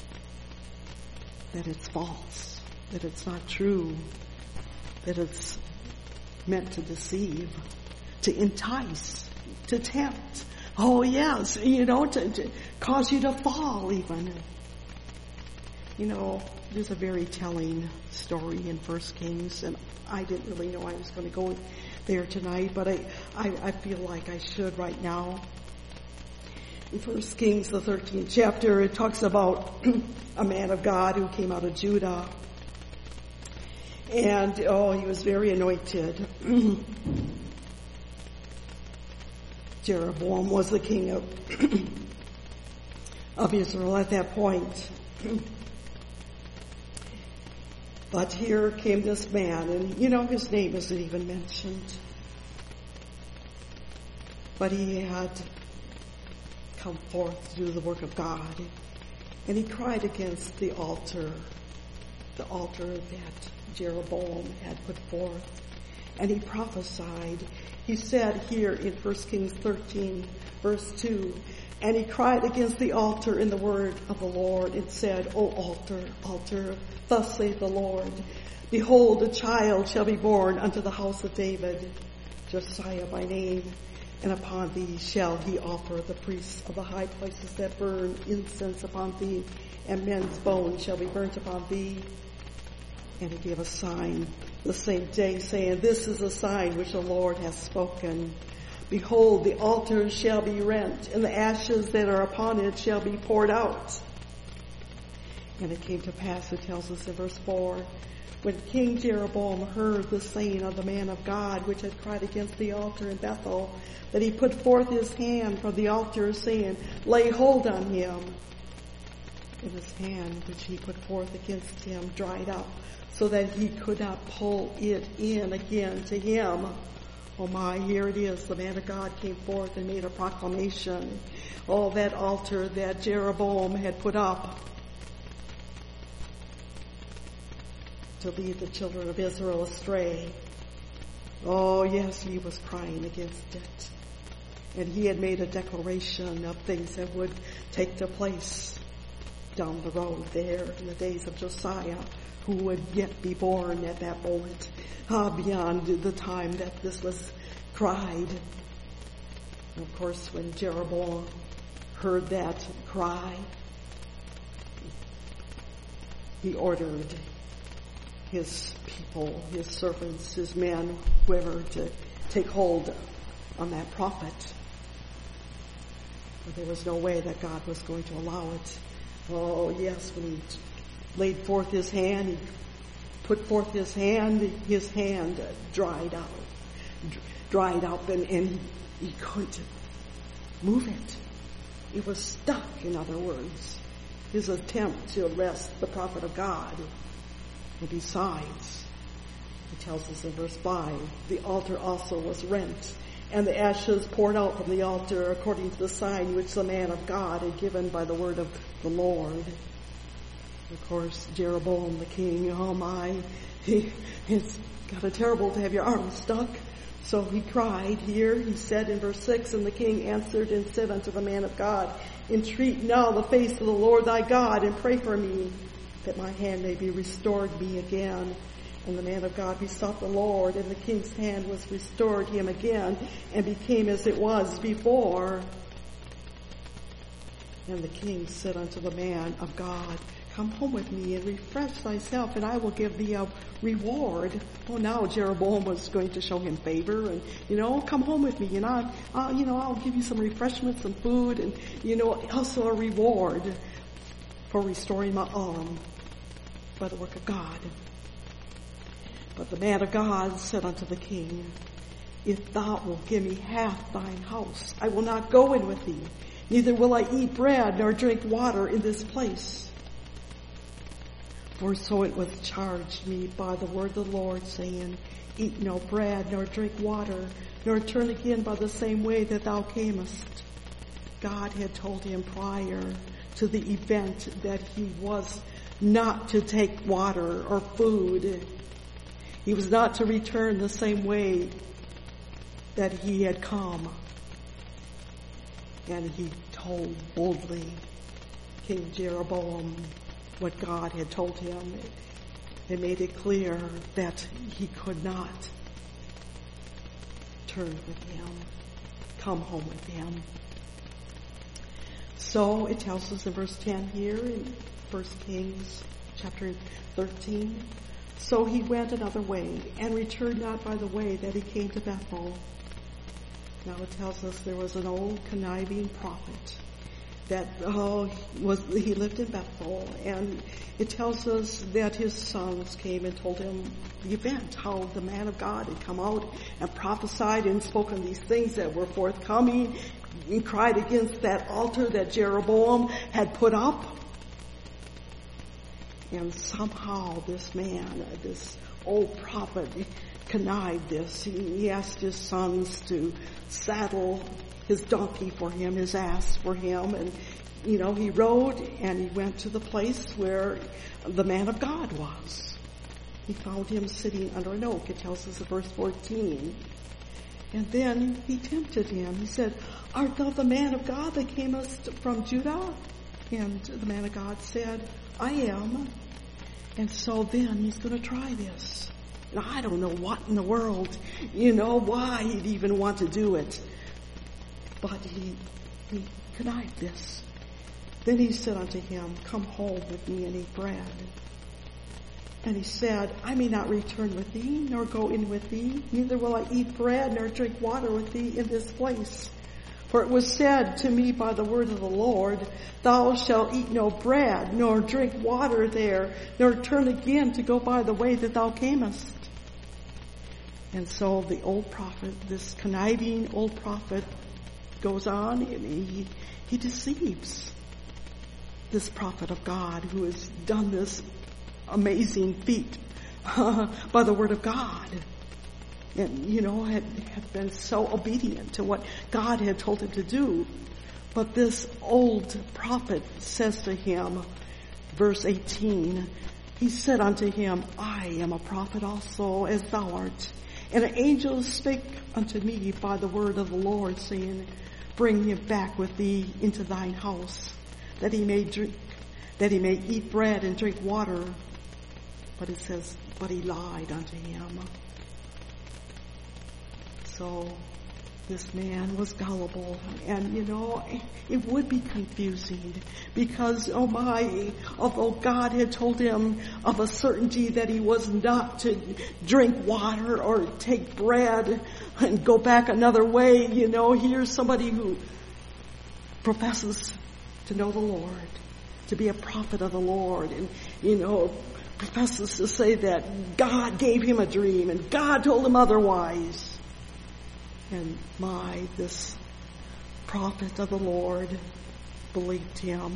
that it's false, that it's not true, that it's meant to deceive, to entice, to tempt. Oh yes, you know, to, to cause you to fall even. You know, there's a very telling story in First Kings, and I didn't really know I was going to go there tonight, but I, I, I feel like I should right now. In First Kings, the thirteenth chapter, it talks about a man of God who came out of Judah. And, oh, he was very anointed. Jeroboam was the king of, of Israel at that point. But here came this man, and you know, his name isn't even mentioned. But he had come forth to do the work of God. And he cried against the altar, the altar that Jeroboam had put forth. And he prophesied. He said here in First Kings thirteen, verse two, and he cried against the altar in the word of the Lord and said, O altar, altar, thus saith the Lord, behold, a child shall be born unto the house of David, Josiah by name, and upon thee shall he offer the priests of the high places that burn incense upon thee, and men's bones shall be burnt upon thee. And he gave a sign the same day, saying, this is a sign which the Lord hath spoken. Behold, the altar shall be rent, and the ashes that are upon it shall be poured out. And it came to pass, it tells us in verse four, when King Jeroboam heard the saying of the man of God, which had cried against the altar in Bethel, that he put forth his hand from the altar, saying, lay hold on him. And his hand, which he put forth against him, dried up, so that he could not pull it in again to him. Oh my, here it is. The man of God came forth and made a proclamation. Oh, that altar that Jeroboam had put up to lead the children of Israel astray. Oh yes, he was crying against it. And he had made a declaration of things that would take to place down the road there in the days of Josiah, who would yet be born at that moment, uh, beyond the time that this was cried. And of course, when Jeroboam heard that cry, he ordered his people, his servants, his men, whoever, to take hold on that prophet. But there was no way that God was going to allow it. Oh yes, when he laid forth his hand, he put forth his hand, his hand dried up, dried up, and, and he couldn't move it. It was stuck, in other words. His attempt to arrest the prophet of God. And besides, it tells us in verse five, the altar also was rent, and the ashes poured out from the altar according to the sign which the man of God had given by the word of the Lord. Of course, Jeroboam the king, oh my, he, it's kind of terrible to have your arm stuck. So he cried here, he said in verse six, and the king answered and said unto the man of God, entreat now the face of the Lord thy God, and pray for me, that my hand may be restored me again. And the man of God besought the Lord, and the king's hand was restored him again, and became as it was before. And the king said unto the man of God, come home with me and refresh thyself, and I will give thee a reward. Oh, now Jeroboam was going to show him favor, and, you know, come home with me, and I, I'll, you know, I'll give you some refreshments, some food, and, you know, also a reward for restoring my arm by the work of God. But the man of God said unto the king, if thou wilt give me half thine house, I will not go in with thee, neither will I eat bread nor drink water in this place. For so it was charged me by the word of the Lord, saying, eat no bread nor drink water, nor turn again by the same way that thou camest. God had told him prior to the event that he was not to take water or food. He was not to return the same way that he had come. And he told boldly King Jeroboam what God had told him. It made it clear that he could not turn with him, come home with him. So it tells us in verse ten here in First Kings chapter thirteen, so he went another way and returned not by the way that he came to Bethel. Now it tells us there was an old conniving prophet that oh, was he lived in Bethel, and it tells us that his sons came and told him the event, how the man of God had come out and prophesied and spoken these things that were forthcoming, and cried against that altar that Jeroboam had put up. And somehow this man, this old prophet, connived this. He, he asked his sons to saddle his donkey for him, his ass for him, and you know, he rode and he went to the place where the man of God was. He found him sitting under an oak. It tells us in verse fourteen. And then he tempted him. He said, "Art thou the man of God that camest from Judah?" And the man of God said, "I am." And so then he's going to try this. And I don't know what in the world, you know, why he'd even want to do it. But he, he connived this. Then he said unto him, "Come home with me and eat bread." And he said, "I may not return with thee, nor go in with thee, neither will I eat bread nor drink water with thee in this place. For it was said to me by the word of the Lord, Thou shalt eat no bread, nor drink water there, nor turn again to go by the way that thou camest." And so the old prophet, this conniving old prophet, goes on and he, he deceives this prophet of God who has done this amazing feat uh, by the word of God. And, you know, had, had been so obedient to what God had told him to do. But this old prophet says to him, verse eighteen, he said unto him, "I am a prophet also, as thou art. And an angel spake unto me by the word of the Lord, saying, Bring him back with thee into thine house, that he may drink, that he may eat bread and drink water." But it says, but he lied unto him. So this man was gullible, and you know, it would be confusing because, oh my, although God had told him of a certainty that he was not to drink water or take bread and go back another way, you know, here's somebody who professes to know the Lord, to be a prophet of the Lord, and you know, professes to say that God gave him a dream and God told him otherwise. And my, this prophet of the Lord believed him.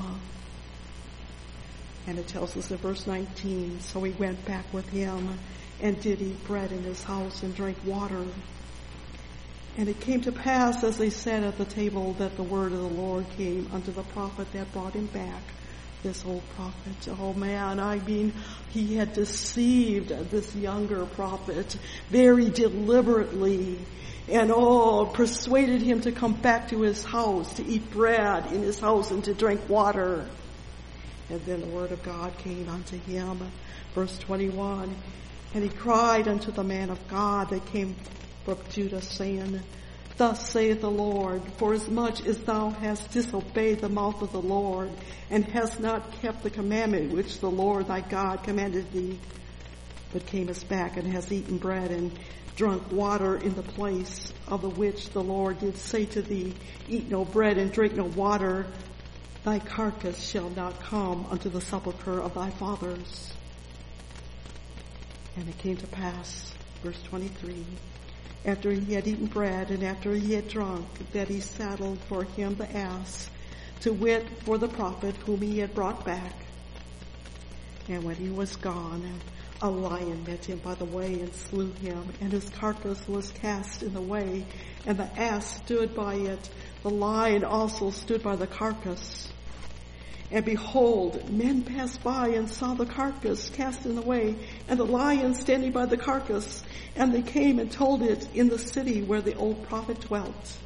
And it tells us in verse nineteen, so he went back with him and did eat bread in his house and drank water. And it came to pass as they sat at the table that the word of the Lord came unto the prophet that brought him back. This old prophet, oh man, I mean, he had deceived this younger prophet very deliberately. And oh, persuaded him to come back to his house, to eat bread in his house and to drink water. And then the word of God came unto him. Verse twenty-one, and he cried unto the man of God that came from Judah, saying, Thus saith the Lord, forasmuch as thou hast disobeyed the mouth of the Lord, and hast not kept the commandment which the Lord thy God commanded thee, but camest back and hast eaten bread and drunk water in the place of the which the Lord did say to thee, Eat no bread and drink no water, thy carcass shall not come unto the sepulchre of thy fathers. And it came to pass, verse twenty-three, after he had eaten bread and after he had drunk, that he saddled for him the ass, to wit, for the prophet whom he had brought back. And when he was gone, a lion met him by the way and slew him, and his carcass was cast in the way, and the ass stood by it. The lion also stood by the carcass. And behold, men passed by and saw the carcass cast in the way, and the lion standing by the carcass, and they came and told it in the city where the old prophet dwelt.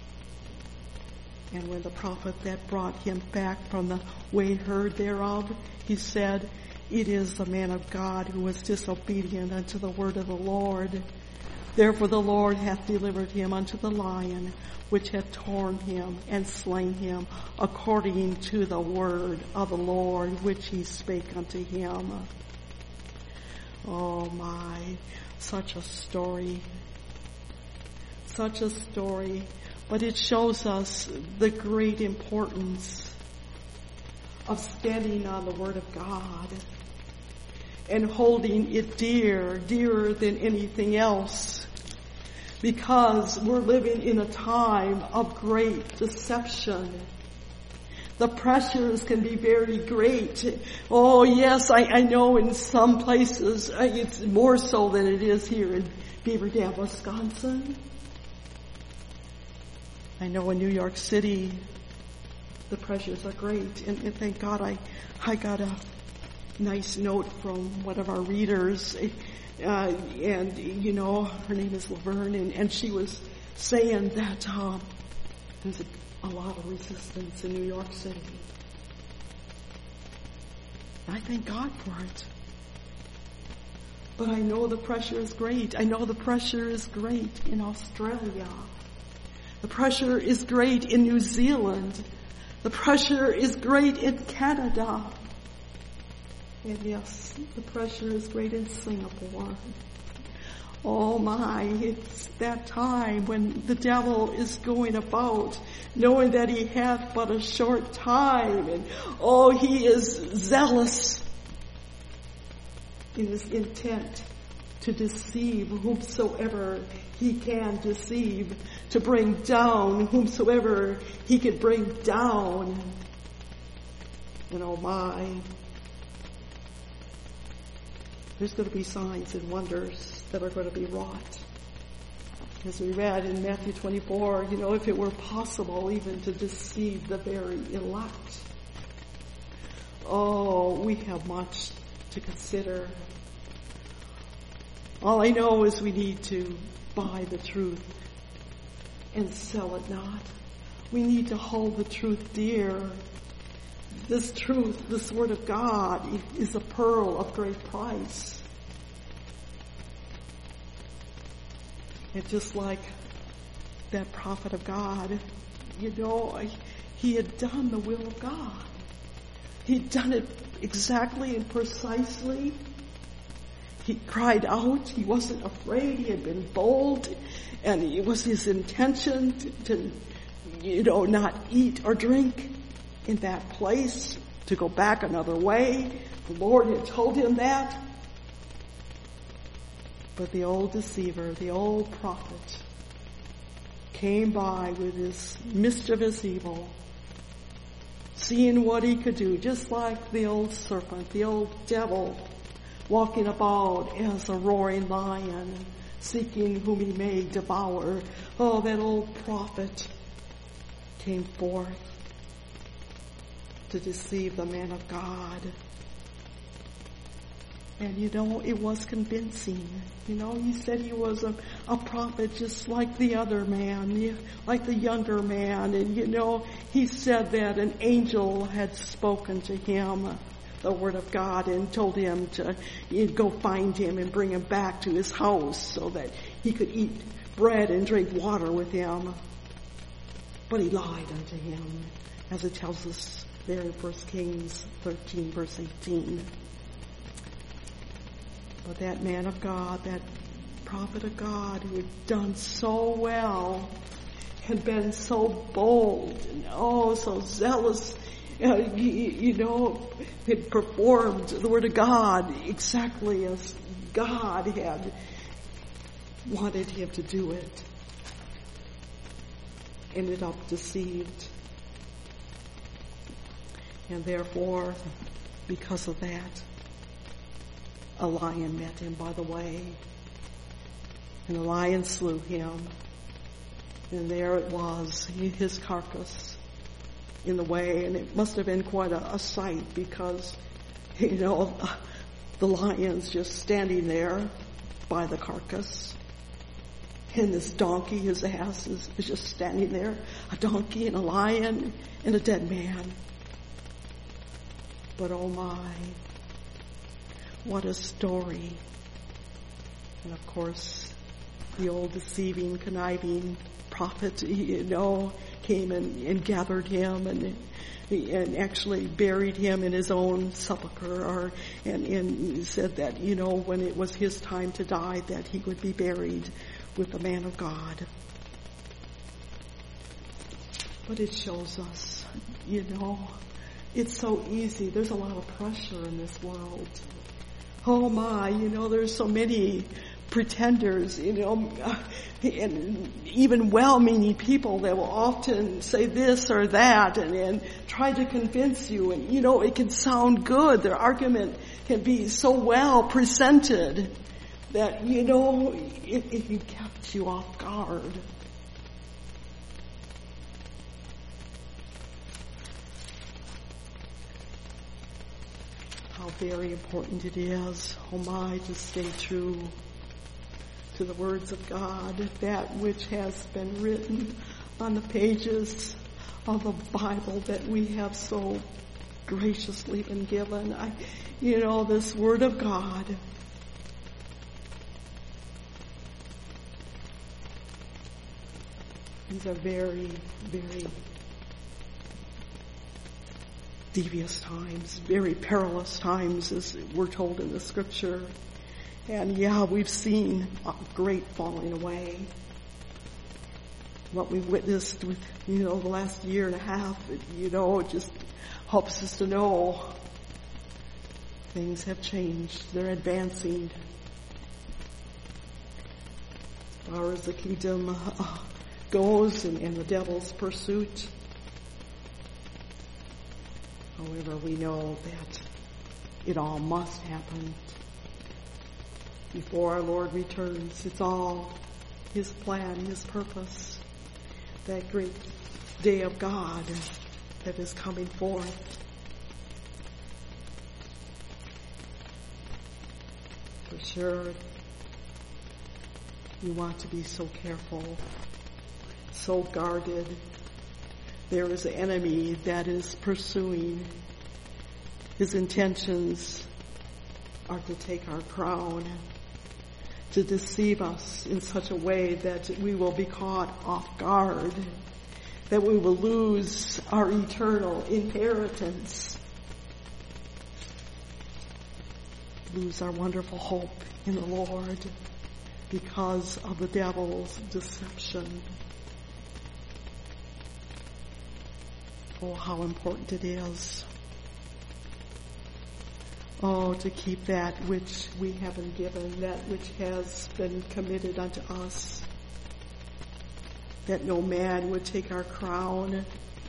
And when the prophet that brought him back from the way heard thereof, he said, It is the man of God who was disobedient unto the word of the Lord. Therefore the Lord hath delivered him unto the lion, which hath torn him and slain him, according to the word of the Lord, which he spake unto him. Oh my, such a story. Such a story. But it shows us the great importance of standing on the word of God and holding it dear, dearer than anything else, because we're living in a time of great deception. The pressures can be very great. Oh yes, I, I know in some places it's more so than it is here in Beaver Dam, Wisconsin. I know in New York City the pressures are great, and, and thank God I, I got a nice note from one of our readers, uh, and you know, her name is Laverne, and, and she was saying that um, there's a, a lot of resistance in New York City. I thank God for it. But I know the pressure is great. I know the pressure is great in Australia. The pressure is great in New Zealand. The pressure is great in Canada. And yes, the pressure is great in Singapore. Oh my, it's that time when the devil is going about knowing that he hath but a short time, and oh, he is zealous in his intent to deceive whomsoever he can deceive, to bring down whomsoever he could bring down. And oh my, there's going to be signs and wonders that are going to be wrought. As we read in Matthew twenty-four, you know, if it were possible even to deceive the very elect. Oh, we have much to consider. All I know is we need to buy the truth and sell it not. We need to hold the truth dear. This truth, this Word of God, is a pearl of great price. And just like that prophet of God, you know, he had done the will of God. He'd done it exactly and precisely. He cried out. He wasn't afraid. He had been bold. And it was his intention to, to, you know, not eat or drink in that place, to go back another way. The Lord had told him that. But the old deceiver, the old prophet, came by with his mischievous evil, seeing what he could do, just like the old serpent, the old devil, walking about as a roaring lion, seeking whom he may devour. Oh, that old prophet came forth to deceive the man of God. And you know, it was convincing. You know, he said he was a, a prophet just like the other man, like the younger man. And you know, he said that an angel had spoken to him the word of God and told him to you know, go find him and bring him back to his house so that he could eat bread and drink water with him. But he lied unto him, as it tells us there in First Kings thirteen, verse eighteen. But that man of God, that prophet of God who had done so well, had been so bold and oh, so zealous, uh, you, you know, had performed the word of God exactly as God had wanted him to do it, ended up deceived. And therefore, because of that, a lion met him by the way, and the lion slew him, and there it was, his carcass in the way, and it must have been quite a, a sight because, you know, the lion's just standing there by the carcass, and this donkey, his ass, is, is just standing there, a donkey and a lion and a dead man. But oh my, what a story. And of course, the old deceiving, conniving prophet, you know, came and, and gathered him and and actually buried him in his own sepulcher, or and, and said that, you know, when it was his time to die, that he would be buried with the man of God. But it shows us, you know, it's so easy. There's a lot of pressure in this world. Oh my, you know, there's so many pretenders, you know, and even well-meaning people that will often say this or that and, and try to convince you. And, you know, it can sound good. Their argument can be so well presented that, you know, it, it can catch you off guard. How very important it is, oh my, to stay true to the words of God, that which has been written on the pages of the Bible that we have so graciously been given. I, you know, this Word of God. These are very, very devious times, very perilous times, as we're told in the Scripture. And yeah, we've seen a great falling away. What we've witnessed with, you know, the last year and a half, you know, it just helps us to know things have changed. They're advancing. As far as the kingdom uh, goes and, and the devil's pursuit. However, we know that it all must happen before our Lord returns. It's all His plan, His purpose. That great day of God that is coming forth. For sure, you want to be so careful, so guarded. There is an enemy that is pursuing. His intentions are to take our crown, to deceive us in such a way that we will be caught off guard, that we will lose our eternal inheritance, lose our wonderful hope in the Lord because of the devil's deception. Oh, how important it is. Oh, to keep that which we have been given, that which has been committed unto us. That no man would take our crown.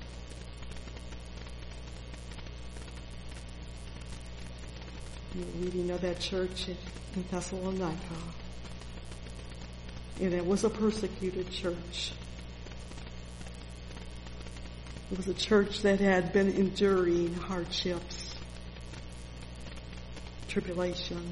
You're reading of that church in Thessalonica. And it was a persecuted church. It was a church that had been enduring hardships, tribulation.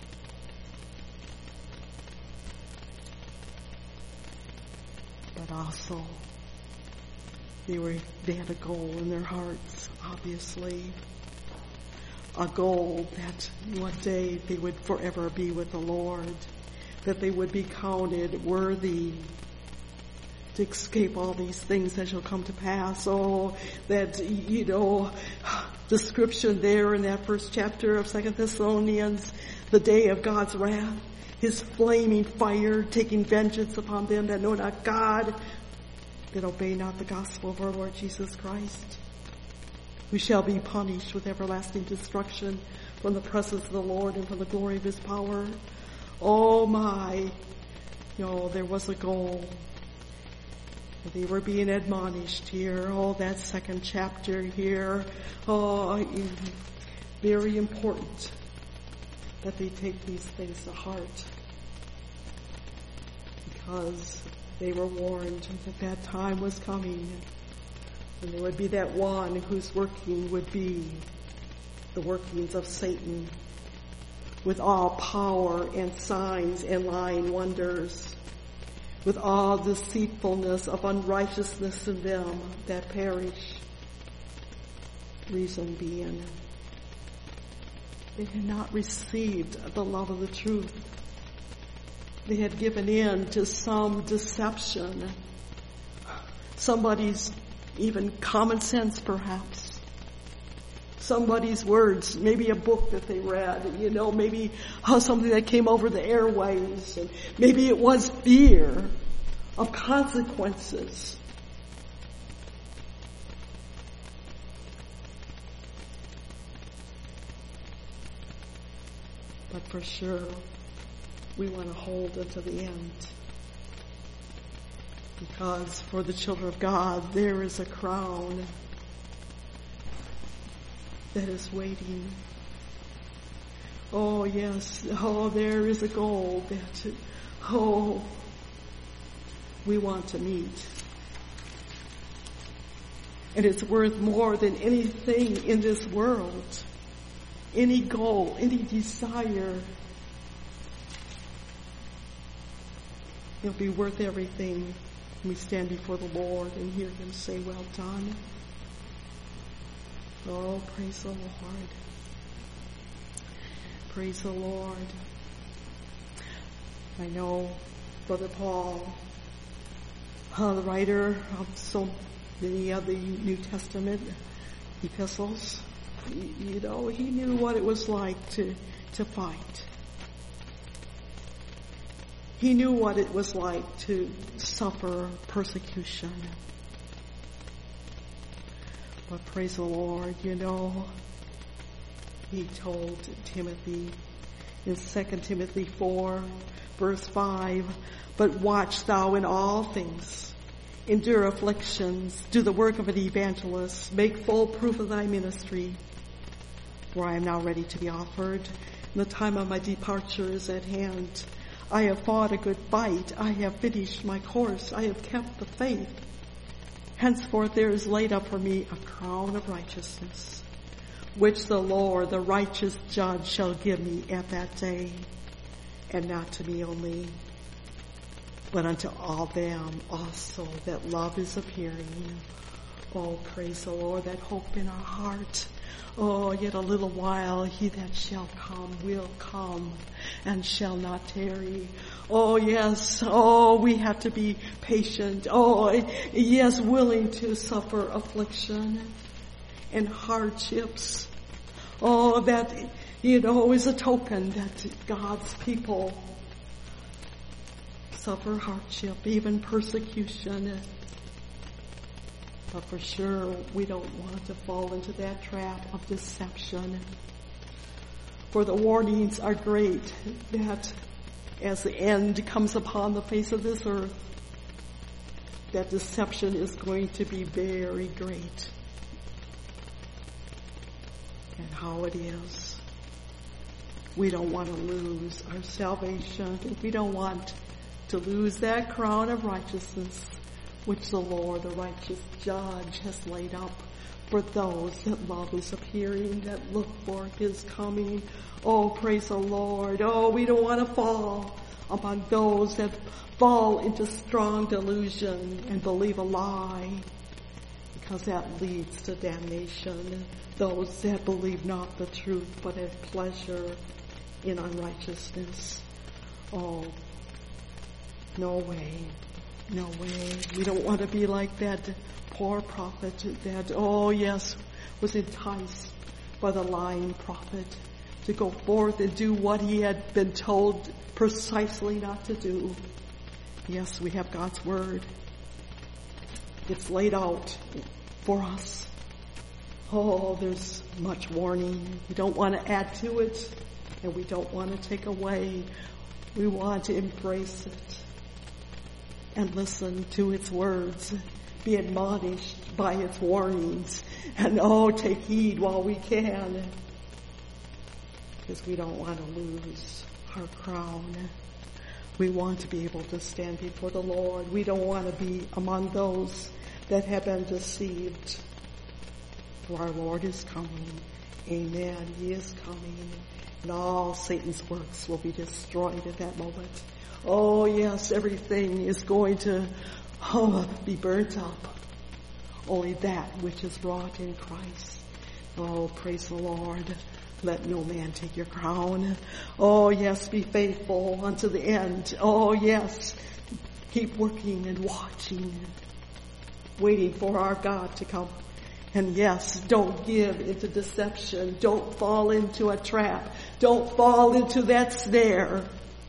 But also, they were they had a goal in their hearts, obviously. A goal that one day they would forever be with the Lord, that they would be counted worthy to escape all these things that shall come to pass. Oh, that, you know, description there in that first chapter of Second Thessalonians, the day of God's wrath, His flaming fire, taking vengeance upon them that know not God, that obey not the gospel of our Lord Jesus Christ. We shall be punished with everlasting destruction from the presence of the Lord and from the glory of His power. Oh my, you know, there was a goal. They were being admonished here. Oh, that second chapter here. Oh, very important that they take these things to heart, because they were warned that that time was coming, and there would be that one whose working would be the workings of Satan, with all power and signs and lying wonders, with all deceitfulness of unrighteousness in them that perish. Reason being, they had not received the love of the truth. They had given in to some deception, somebody's even common sense perhaps, somebody's words, maybe a book that they read, you know, maybe uh, something that came over the airwaves, and maybe it was fear of consequences. But for sure, we want to hold until the end. Because for the children of God, there is a crown that is waiting. Oh, yes. Oh, there is a goal that, oh, we want to meet. And it's worth more than anything in this world. Any goal, any desire. It'll be worth everything when we stand before the Lord and hear Him say, well done. Oh, praise the Lord. Praise the Lord. I know Brother Paul, uh, the writer of so many of the New Testament epistles, you know, he knew what it was like to, to fight. He knew what it was like to suffer persecution. But praise the Lord, you know, he told Timothy in Second Timothy four, verse five, but watch thou in all things, endure afflictions, do the work of an evangelist, make full proof of thy ministry, for I am now ready to be offered, and the time of my departure is at hand. I have fought a good fight, I have finished my course, I have kept the faith. Henceforth there is laid up for me a crown of righteousness, which the Lord, the righteous judge, shall give me at that day, and not to me only, but unto all them also that love is appearing. Oh, praise the Lord, that hope in our heart. Oh, yet a little while, he that shall come will come and shall not tarry. Oh, yes. Oh, we have to be patient. Oh, yes, willing to suffer affliction and hardships. Oh, that, you know, is a token that God's people suffer hardship, even persecution. But for sure, we don't want to fall into that trap of deception. For the warnings are great that as the end comes upon the face of this earth, that deception is going to be very great. And how it is. We don't want to lose our salvation. We don't want to lose that crown of righteousness which the Lord, the righteous judge, has laid up for those that love His appearing, that look for His coming. Oh, praise the Lord. Oh, we don't want to fall among those that fall into strong delusion and believe a lie, because that leads to damnation. Those that believe not the truth, but have pleasure in unrighteousness. Oh, no way. No way. We don't want to be like that poor prophet that, oh yes, was enticed by the lying prophet to go forth and do what he had been told precisely not to do. Yes, we have God's word. It's laid out for us. Oh, there's much warning. We don't want to add to it, and we don't want to take away. We want to embrace it and listen to its words, be admonished by its warnings, and oh, take heed while we can, because we don't want to lose our crown. We want to be able to stand before the Lord. We don't want to be among those that have been deceived. For our Lord is coming. Amen. He is coming. And all Satan's works will be destroyed at that moment. Oh, yes, everything is going to oh, be burnt up. Only that which is wrought in Christ. Oh, praise the Lord. Let no man take your crown. Oh, yes, be faithful unto the end. Oh, yes, keep working and watching, waiting for our God to come. And yes, don't give into deception. Don't fall into a trap. Don't fall into that snare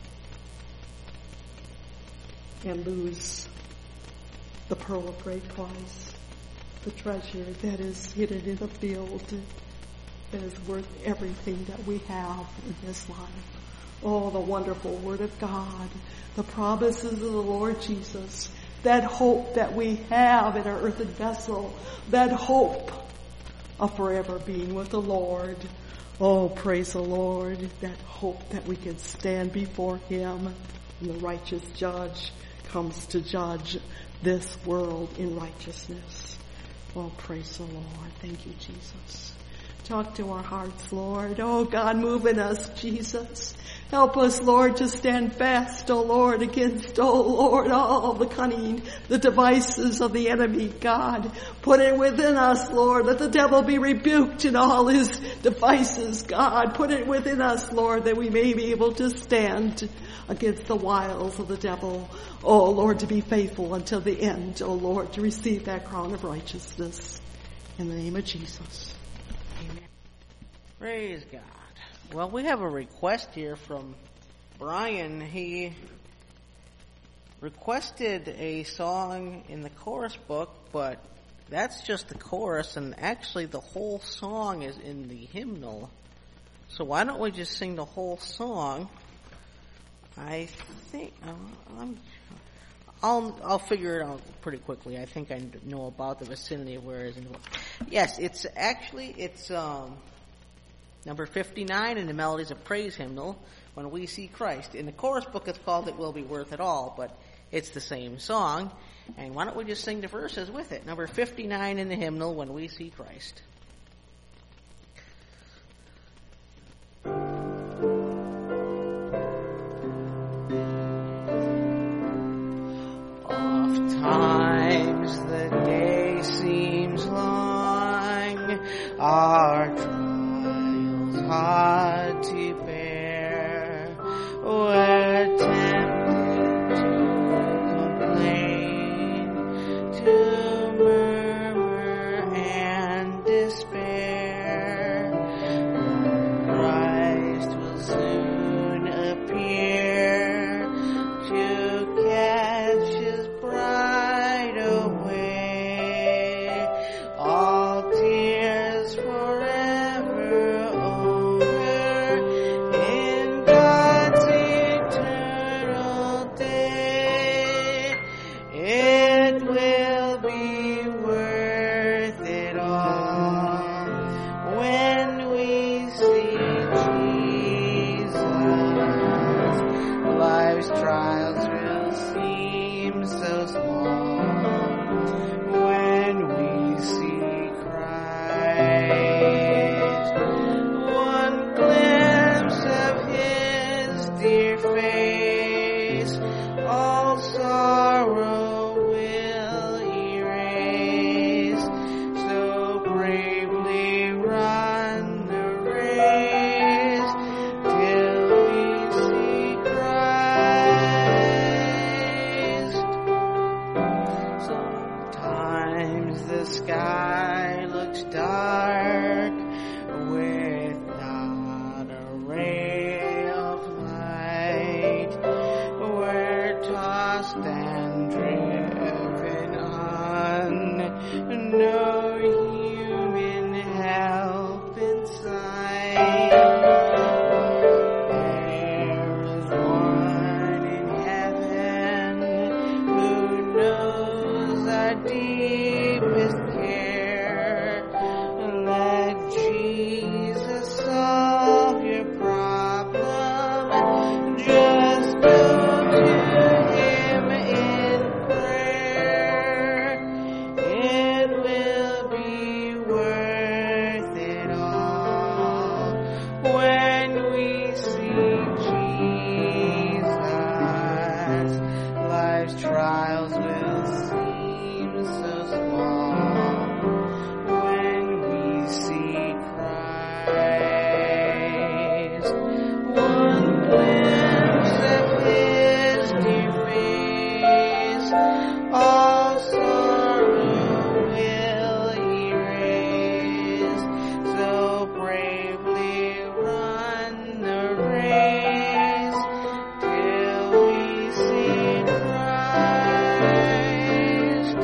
and lose the pearl of great price, the treasure that is hidden in the field, that is worth everything that we have in this life. Oh, the wonderful Word of God, the promises of the Lord Jesus, that hope that we have in our earthen vessel, that hope of forever being with the Lord. Oh, praise the Lord, that hope that we can stand before Him and the righteous judge comes to judge this world in righteousness. Oh, praise the Lord. Thank you, Jesus. Talk to our hearts, Lord. Oh, God, move in us, Jesus. Help us, Lord, to stand fast, oh Lord, against, oh Lord, all the cunning, the devices of the enemy, God. Put it within us, Lord. Let the devil be rebuked in all his devices, God. Put it within us, Lord, that we may be able to stand against the wiles of the devil. Oh Lord, to be faithful until the end, oh Lord, to receive that crown of righteousness. In the name of Jesus. Amen. Praise God. Well, we have a request here from Brian. He requested a song in the chorus book, but that's just the chorus, and actually the whole song is in the hymnal. So why don't we just sing the whole song? I think uh, I'm, I'll I'll figure it out pretty quickly. I think I know about the vicinity of where it is. Yes, it's actually it's um. Number fifty-nine in the Melodies of Praise hymnal, When We See Christ. In the chorus book it's called It Will Be Worth It All, but it's the same song. And why don't we just sing the verses with it? Number fifty-nine in the hymnal, When We See Christ. Oftentimes the day seems long, our hard to bear, we're tempted to complain, to murmur and despair. Christ will soon appear to catch His bride away. All tears forever over in God's eternal day. It will be worth it all when we see Jesus. Life's trials will seem so small when we see Christ. One glimpse of His dear face, all sorrow will erase. So bravely run the race till we see Christ. Sometimes the sky looks dark without a ray of light. We're tossed and driven on, no human help in sight. There is one in heaven who knows our deepest care. Let Jesus solve your problem. Just go to Him in prayer. It will be worth it all when we see Jesus. Life's trials will seem so small when we see Christ. One glimpse of His dear face, all sorrow will erase. So bravely run the race till we see Christ.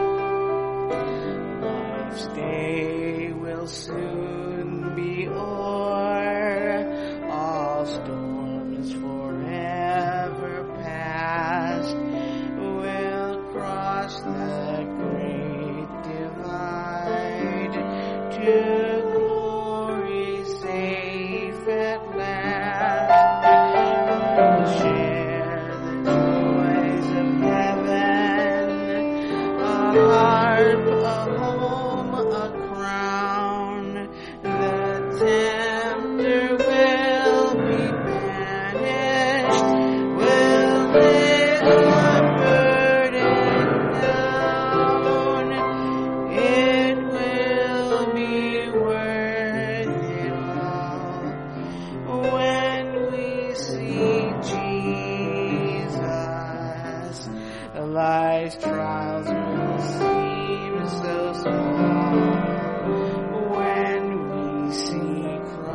Life's day will soon be o'er, all storms tempter will be banished, will live unburdened down. It will be worth it all when we see Jesus. Life's trials will seem so small when we see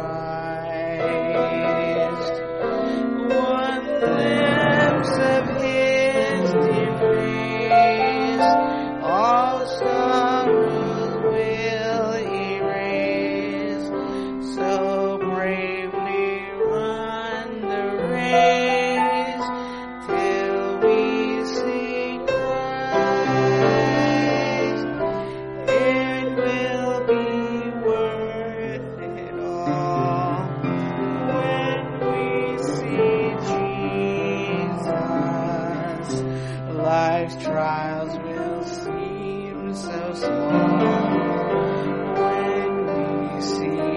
Christ. One glimpse of His dear face, all sorrows will erase. So bravely run the race till we see Christ. It will be worth it all when we see Jesus. Life's trials will seem so small when we see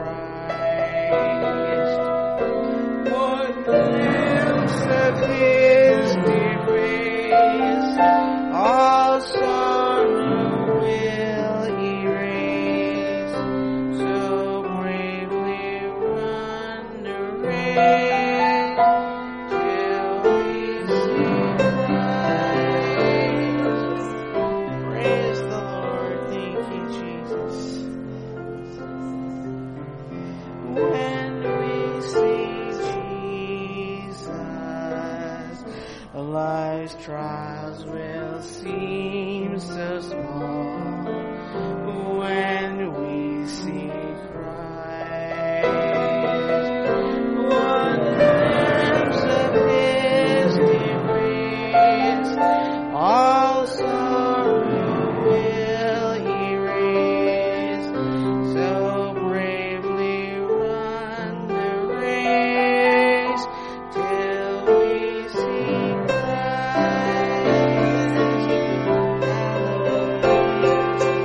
Christ. One glimpse of His dear face, all sorrow will erase. So bravely run the race till we see Christ. Praise the Lord. Thank you, Jesus. When we see Jesus, life's trials will seem so small